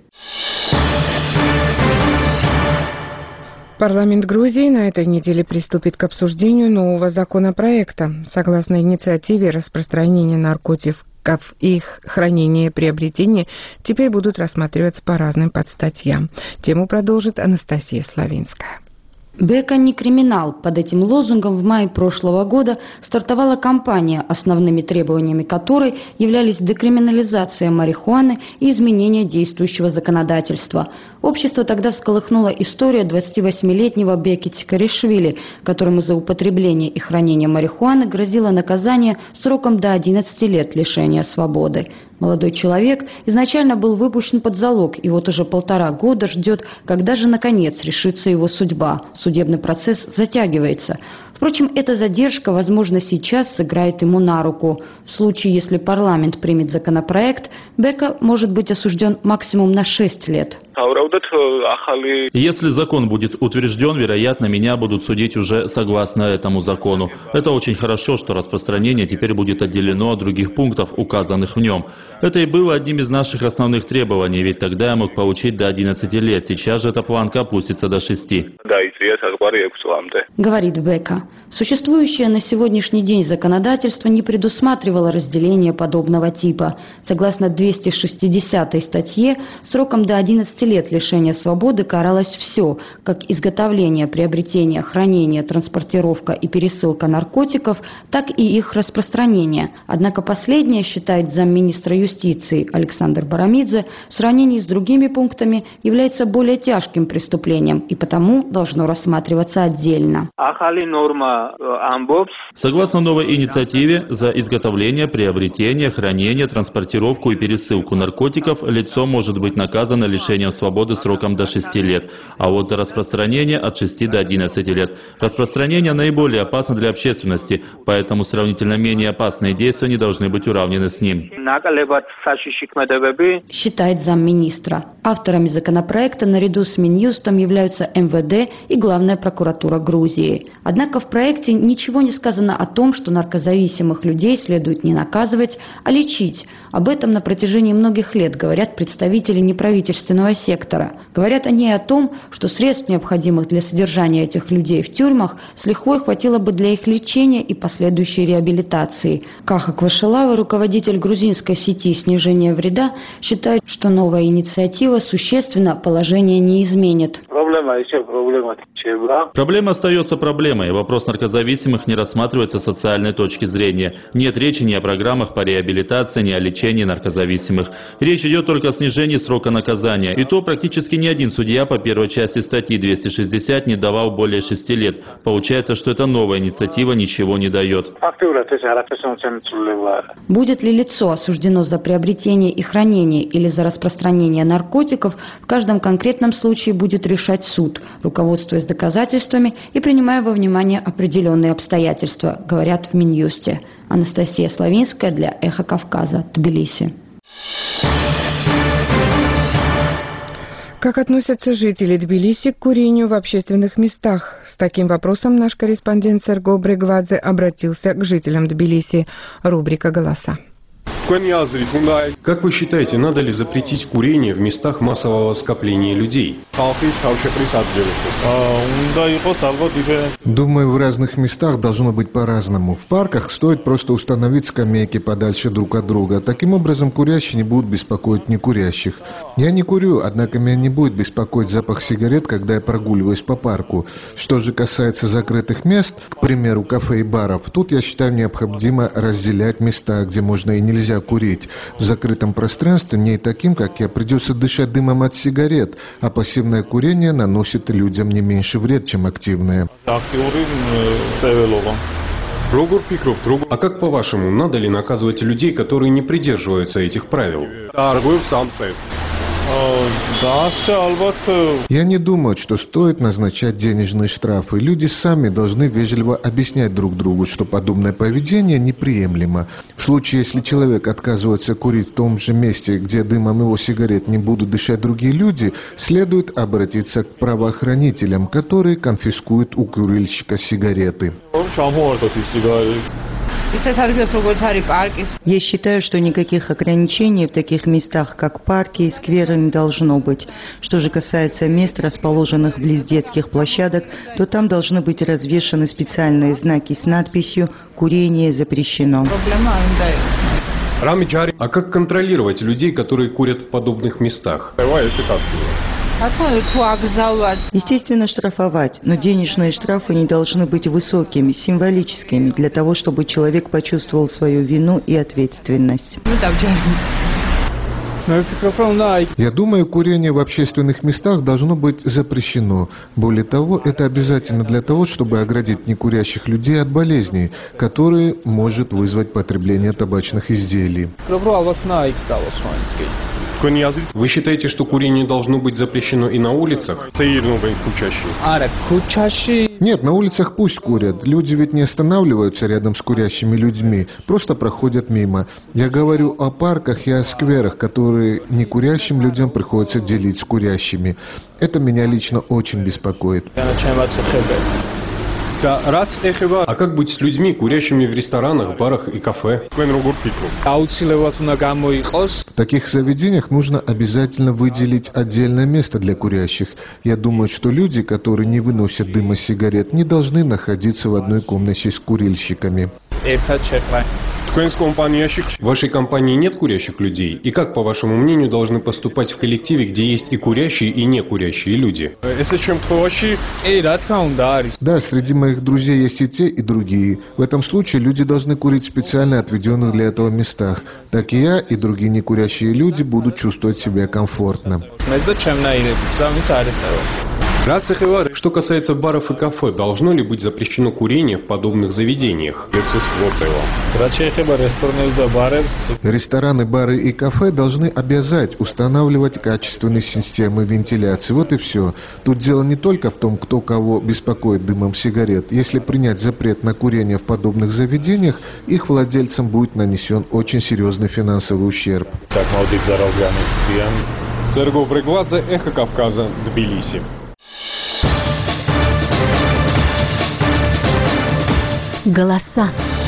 Парламент Грузии на этой неделе приступит к обсуждению нового законопроекта. Согласно инициативе, распространение наркотиков и их хранение и приобретение теперь будут рассматриваться по разным подстатьям. Тему продолжит Анастасия Славинская. Бека не криминал. Под этим лозунгом в мае прошлого года стартовала кампания, основными требованиями которой являлись декриминализация марихуаны и изменение действующего законодательства. Общество тогда всколыхнула история 28-летнего Беки Тикаришвили, которому за употребление и хранение марихуаны грозило наказание сроком до 11 лет лишения свободы. Молодой человек изначально был выпущен под залог и вот уже 1,5 года ждет, когда же наконец решится его судьба. Судебный процесс затягивается. Впрочем, эта задержка, возможно, сейчас сыграет ему на руку. В случае, если парламент примет законопроект, Бека может быть осужден максимум на 6 лет. Если закон будет утвержден, вероятно, меня будут судить уже согласно этому закону. Это очень хорошо, что распространение теперь будет отделено от других пунктов, указанных в нем. Это и было одним из наших основных требований, ведь тогда я мог получить до 11 лет. Сейчас же эта планка опустится до 6. Говорит Бека. Существующее на сегодняшний день законодательство не предусматривало разделение подобного типа. Согласно 260 статье, сроком до 11 лет лишения свободы каралось все, как изготовление, приобретение, хранение, транспортировка и пересылка наркотиков, так и их распространение. Однако последнее, считает замминистра юстиции Александр Барамидзе, в сравнении с другими пунктами является более тяжким преступлением и потому должно рассматриваться отдельно. Согласно новой инициативе, за изготовление, приобретение, хранение, транспортировку и пересылку наркотиков лицо может быть наказано лишением свободы сроком до 6 лет, а вот за распространение от 6 до 11 лет. Распространение наиболее опасно для общественности, поэтому сравнительно менее опасные действия не должны быть уравнены с ним. Считает замминистра. Авторами законопроекта наряду с Минюстом являются МВД и Главная прокуратура Грузии. Однако в проекте ничего не сказано о том, что наркозависимых людей следует не наказывать, а лечить. Об этом на протяжении многих лет говорят представители неправительственного сектора. Говорят они и о том, что средств, необходимых для содержания этих людей в тюрьмах, с лихвой хватило бы для их лечения и последующей реабилитации. Каха Квашилава, руководитель грузинской сети снижения вреда, считает, что новая инициатива существенно положение не изменит. Проблема остается проблемой. Вопрос наркозависимых не рассматривается с социальной точки зрения. Нет речи ни о программах по реабилитации, ни о лечении наркозависимых. Речь идет только о снижении срока наказания. И то практически ни один судья по первой части статьи 260 не давал более 6 лет. Получается, что эта новая инициатива ничего не дает. Будет ли лицо осуждено за приобретение и хранение или за распространение наркотиков, в каждом конкретном случае будет решать суд, руководствуясь доказательствами и принимая во внимание определенные обстоятельства, говорят в Минюсте. Анастасия Славинская для «Эхо Кавказа», Тбилиси. Как относятся жители Тбилиси к курению в общественных местах? С таким вопросом наш корреспондент Серго Брегвадзе обратился к жителям Тбилиси. Рубрика «Голоса». Как вы считаете, надо ли запретить курение в местах массового скопления людей? Думаю, в разных местах должно быть по-разному. В парках стоит просто установить скамейки подальше друг от друга. Таким образом, курящие не будут беспокоить некурящих. Я не курю, однако меня не будет беспокоить запах сигарет, когда я прогуливаюсь по парку. Что же касается закрытых мест, к примеру, кафе и баров, тут я считаю необходимо разделять места, где можно и нельзя курить. В закрытом пространстве мне и таким, как я, придется дышать дымом от сигарет, а пассивное курение наносит людям не меньше вред, чем активное. А как по-вашему, надо ли наказывать людей, которые не придерживаются этих правил? Я не думаю, что стоит назначать денежные штрафы. Люди сами должны вежливо объяснять друг другу, что подобное поведение неприемлемо. В случае, если человек отказывается курить в том же месте, где дымом его сигарет не будут дышать другие люди, следует обратиться к правоохранителям, которые конфискуют у курильщика сигареты. Я считаю, что никаких ограничений в таких местах, как парки и скверы, не должно быть. Что же касается мест, расположенных близ детских площадок, то там должны быть развешаны специальные знаки с надписью «Курение запрещено». А как контролировать людей, которые курят в подобных местах? Естественно, штрафовать, но денежные штрафы не должны быть высокими, символическими, для того, чтобы человек почувствовал свою вину и ответственность. Я думаю, курение в общественных местах должно быть запрещено. Более того, это обязательно для того, чтобы оградить некурящих людей от болезней, которые может вызвать потребление табачных изделий. Вы считаете, что курение должно быть запрещено и на улицах? Нет, на улицах пусть курят. Люди ведь не останавливаются рядом с курящими людьми, просто проходят мимо. Я говорю о парках и о скверах, которые некурящим людям приходится делить с курящими. Это меня лично очень беспокоит. А как быть с людьми, курящими в ресторанах, барах и кафе? В таких заведениях нужно обязательно выделить отдельное место для курящих. Я думаю, что люди, которые не выносят дыма сигарет, не должны находиться в одной комнате с курильщиками. В вашей компании нет курящих людей? И как, по вашему мнению, должны поступать в коллективе, где есть и курящие, и некурящие люди? Да, среди моих друзей есть и те, и другие. В этом случае люди должны курить в специально отведенных для этого местах. Так и я, и другие некурящие люди будут чувствовать себя комфортно. Что касается баров и кафе, должно ли быть запрещено курение в подобных заведениях? Рестораны, бары и кафе должны обязать устанавливать качественные системы вентиляции. Вот и все. Тут дело не только в том, кто кого беспокоит дымом сигарет. Если принять запрет на курение в подобных заведениях, их владельцам будет нанесен очень серьезный финансовый ущерб. Серго Бригвадзе, Эхо Кавказа, Тбилиси. Голоса.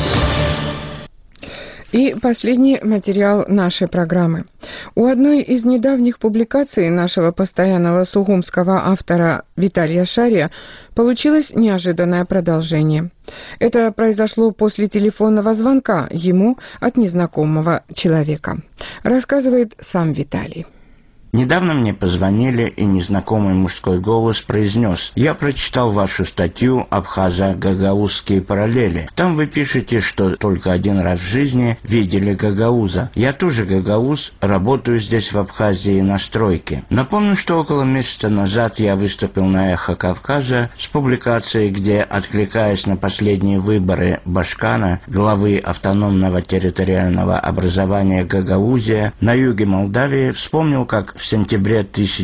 И последний материал нашей программы. У одной из недавних публикаций нашего постоянного сугумского автора Виталия Шария получилось неожиданное продолжение. Это произошло после телефонного звонка ему от незнакомого человека. Рассказывает сам Виталий. Недавно мне позвонили, и незнакомый мужской голос произнес: «Я прочитал вашу статью «Абхазо-гагаузские параллели». Там вы пишете, что только один раз в жизни видели гагауза. Я тоже гагауз, работаю здесь в Абхазии на стройке. Напомню, что около месяца назад я выступил на «Эхо Кавказа» с публикацией, где, откликаясь на последние выборы Башкана, главы автономного территориального образования Гагаузия на юге Молдавии, вспомнил, как в сентябре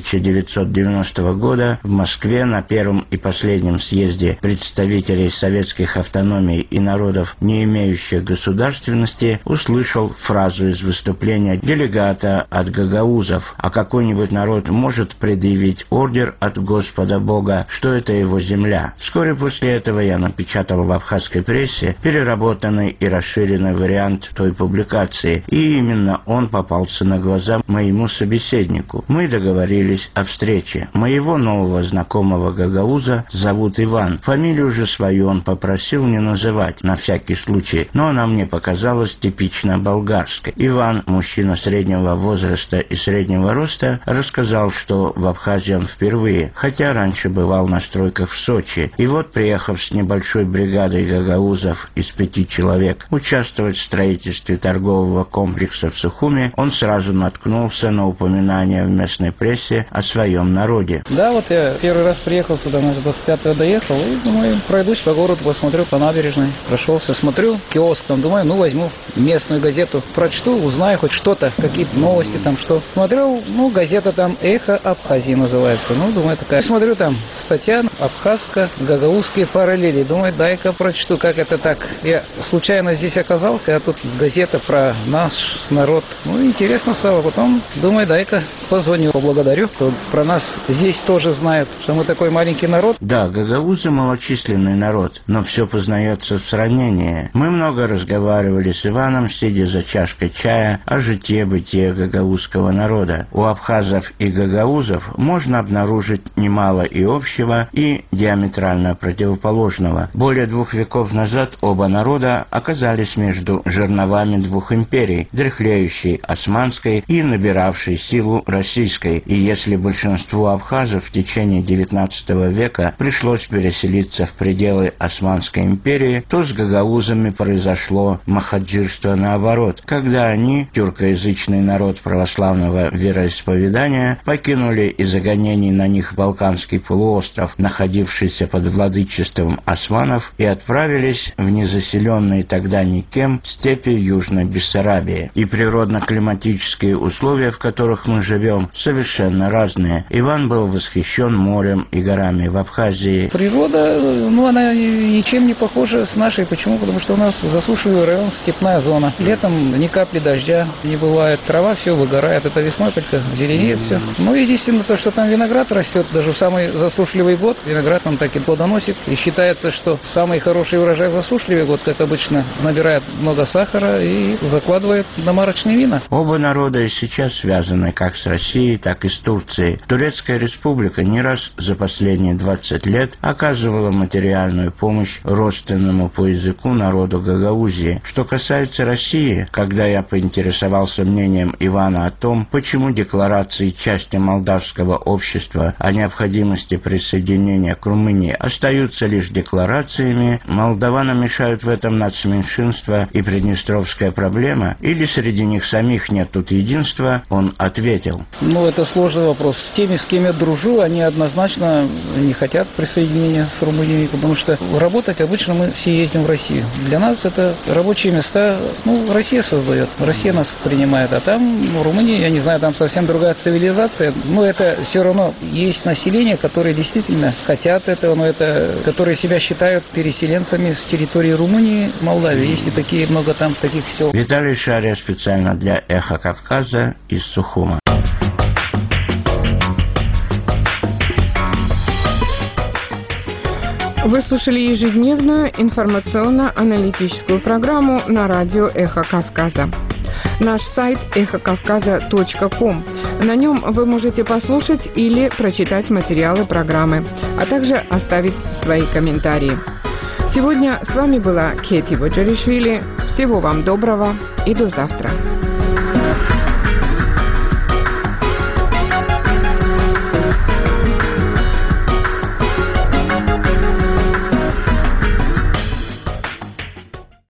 1990 года в Москве на первом и последнем съезде представителей советских автономий и народов, не имеющих государственности, услышал фразу из выступления делегата от гагаузов: «А какой-нибудь народ может предъявить ордер от Господа Бога, что это его земля?» Вскоре после этого я напечатал в абхазской прессе переработанный и расширенный вариант той публикации, и именно он попался на глаза моему собеседнику. Мы договорились о встрече. Моего нового знакомого гагауза зовут Иван. Фамилию же свою он попросил не называть, на всякий случай, но она мне показалась типично болгарской. Иван, мужчина среднего возраста и среднего роста, рассказал, что в Абхазии он впервые, хотя раньше бывал на стройках в Сочи. И вот, приехав с небольшой бригадой гагаузов из 5 человек участвовать в строительстве торгового комплекса в Сухуми, он сразу наткнулся на упоминание в местной прессе о своем народе. Да, вот я первый раз приехал сюда, может, 25-го доехал, и думаю, пройдусь по городу, посмотрю по набережной. Прошелся, смотрю, киоском, думаю, возьму местную газету, прочту, узнаю хоть что-то, какие-то новости там, что. Смотрел, газета там «Эхо Абхазии» называется. Думаю, такая. Смотрю, там статья «Абхазско-гагаузские параллели». Думаю, дай-ка прочту, как это так. Я случайно здесь оказался, а тут газета про наш народ. Интересно стало. Потом, думаю, дай-ка позвоню, поблагодарю, что про нас здесь тоже знают, что мы такой маленький народ. Да, гагаузы малочисленный народ, но все познается в сравнении. Мы много разговаривали с Иваном, сидя за чашкой чая, о житье-бытие гагаузского народа. У абхазов и гагаузов можно обнаружить немало и общего, и диаметрально противоположного. Более 2 веков назад оба народа оказались между жерновами 2 империй, дряхлеющей османской и набиравшей силу российской, и если большинству абхазов в течение XIX века пришлось переселиться в пределы Османской империи, то с гагаузами произошло махаджирство наоборот, когда они, тюркоязычный народ православного вероисповедания, покинули из-за гонений на них Балканский полуостров, находившийся под владычеством османов, и отправились в незаселенные тогда никем степи Южной Бессарабии. И природно-климатические условия, в которых мы живем, совершенно разные. Иван был восхищен морем и горами в Абхазии. Природа, она ничем не похожа с нашей. Почему? Потому что у нас засушливый район, степная зона. Летом ни капли дождя не бывает. Трава все выгорает. Это весной только зеленеет все. Единственное, то, что там виноград растет, даже в самый засушливый год, виноград он так и плодоносит. И считается, что самый хороший урожай в засушливый год, как обычно, набирает много сахара и закладывает на марочные вина. Оба народа и сейчас связаны как с Россией, так и с Турцией. Турецкая республика не раз за последние 20 лет оказывала материальную помощь родственному по языку народу Гагаузии. Что касается России, когда я поинтересовался мнением Ивана о том, почему декларации части молдавского общества о необходимости присоединения к Румынии остаются лишь декларациями, молдаванам мешают в этом нацменьшинства и приднестровская проблема, или среди них самих нет тут единства, он ответил: Кавказу? Ну, это сложный вопрос. С теми, с кем я дружу, они однозначно не хотят присоединения с Румынией, потому что работать обычно мы все ездим в Россию. Для нас это рабочие места, ну, Россия создает, Россия нас принимает, а там, в Румынии, я не знаю, там совсем другая цивилизация, но это все равно есть население, которые действительно хотят этого, но это, которые себя считают переселенцами с территории Румынии, Молдавии. Есть и такие, много там таких сел. Виталий Шария специально для «Эхо Кавказа» из Сухума. Вы слушали ежедневную информационно-аналитическую программу на радио «Эхо Кавказа». Наш сайт эхокавказа.ком. На нем вы можете послушать или прочитать материалы программы, а также оставить свои комментарии. Сегодня с вами была Кети Воджаришвили. Всего вам доброго и до завтра.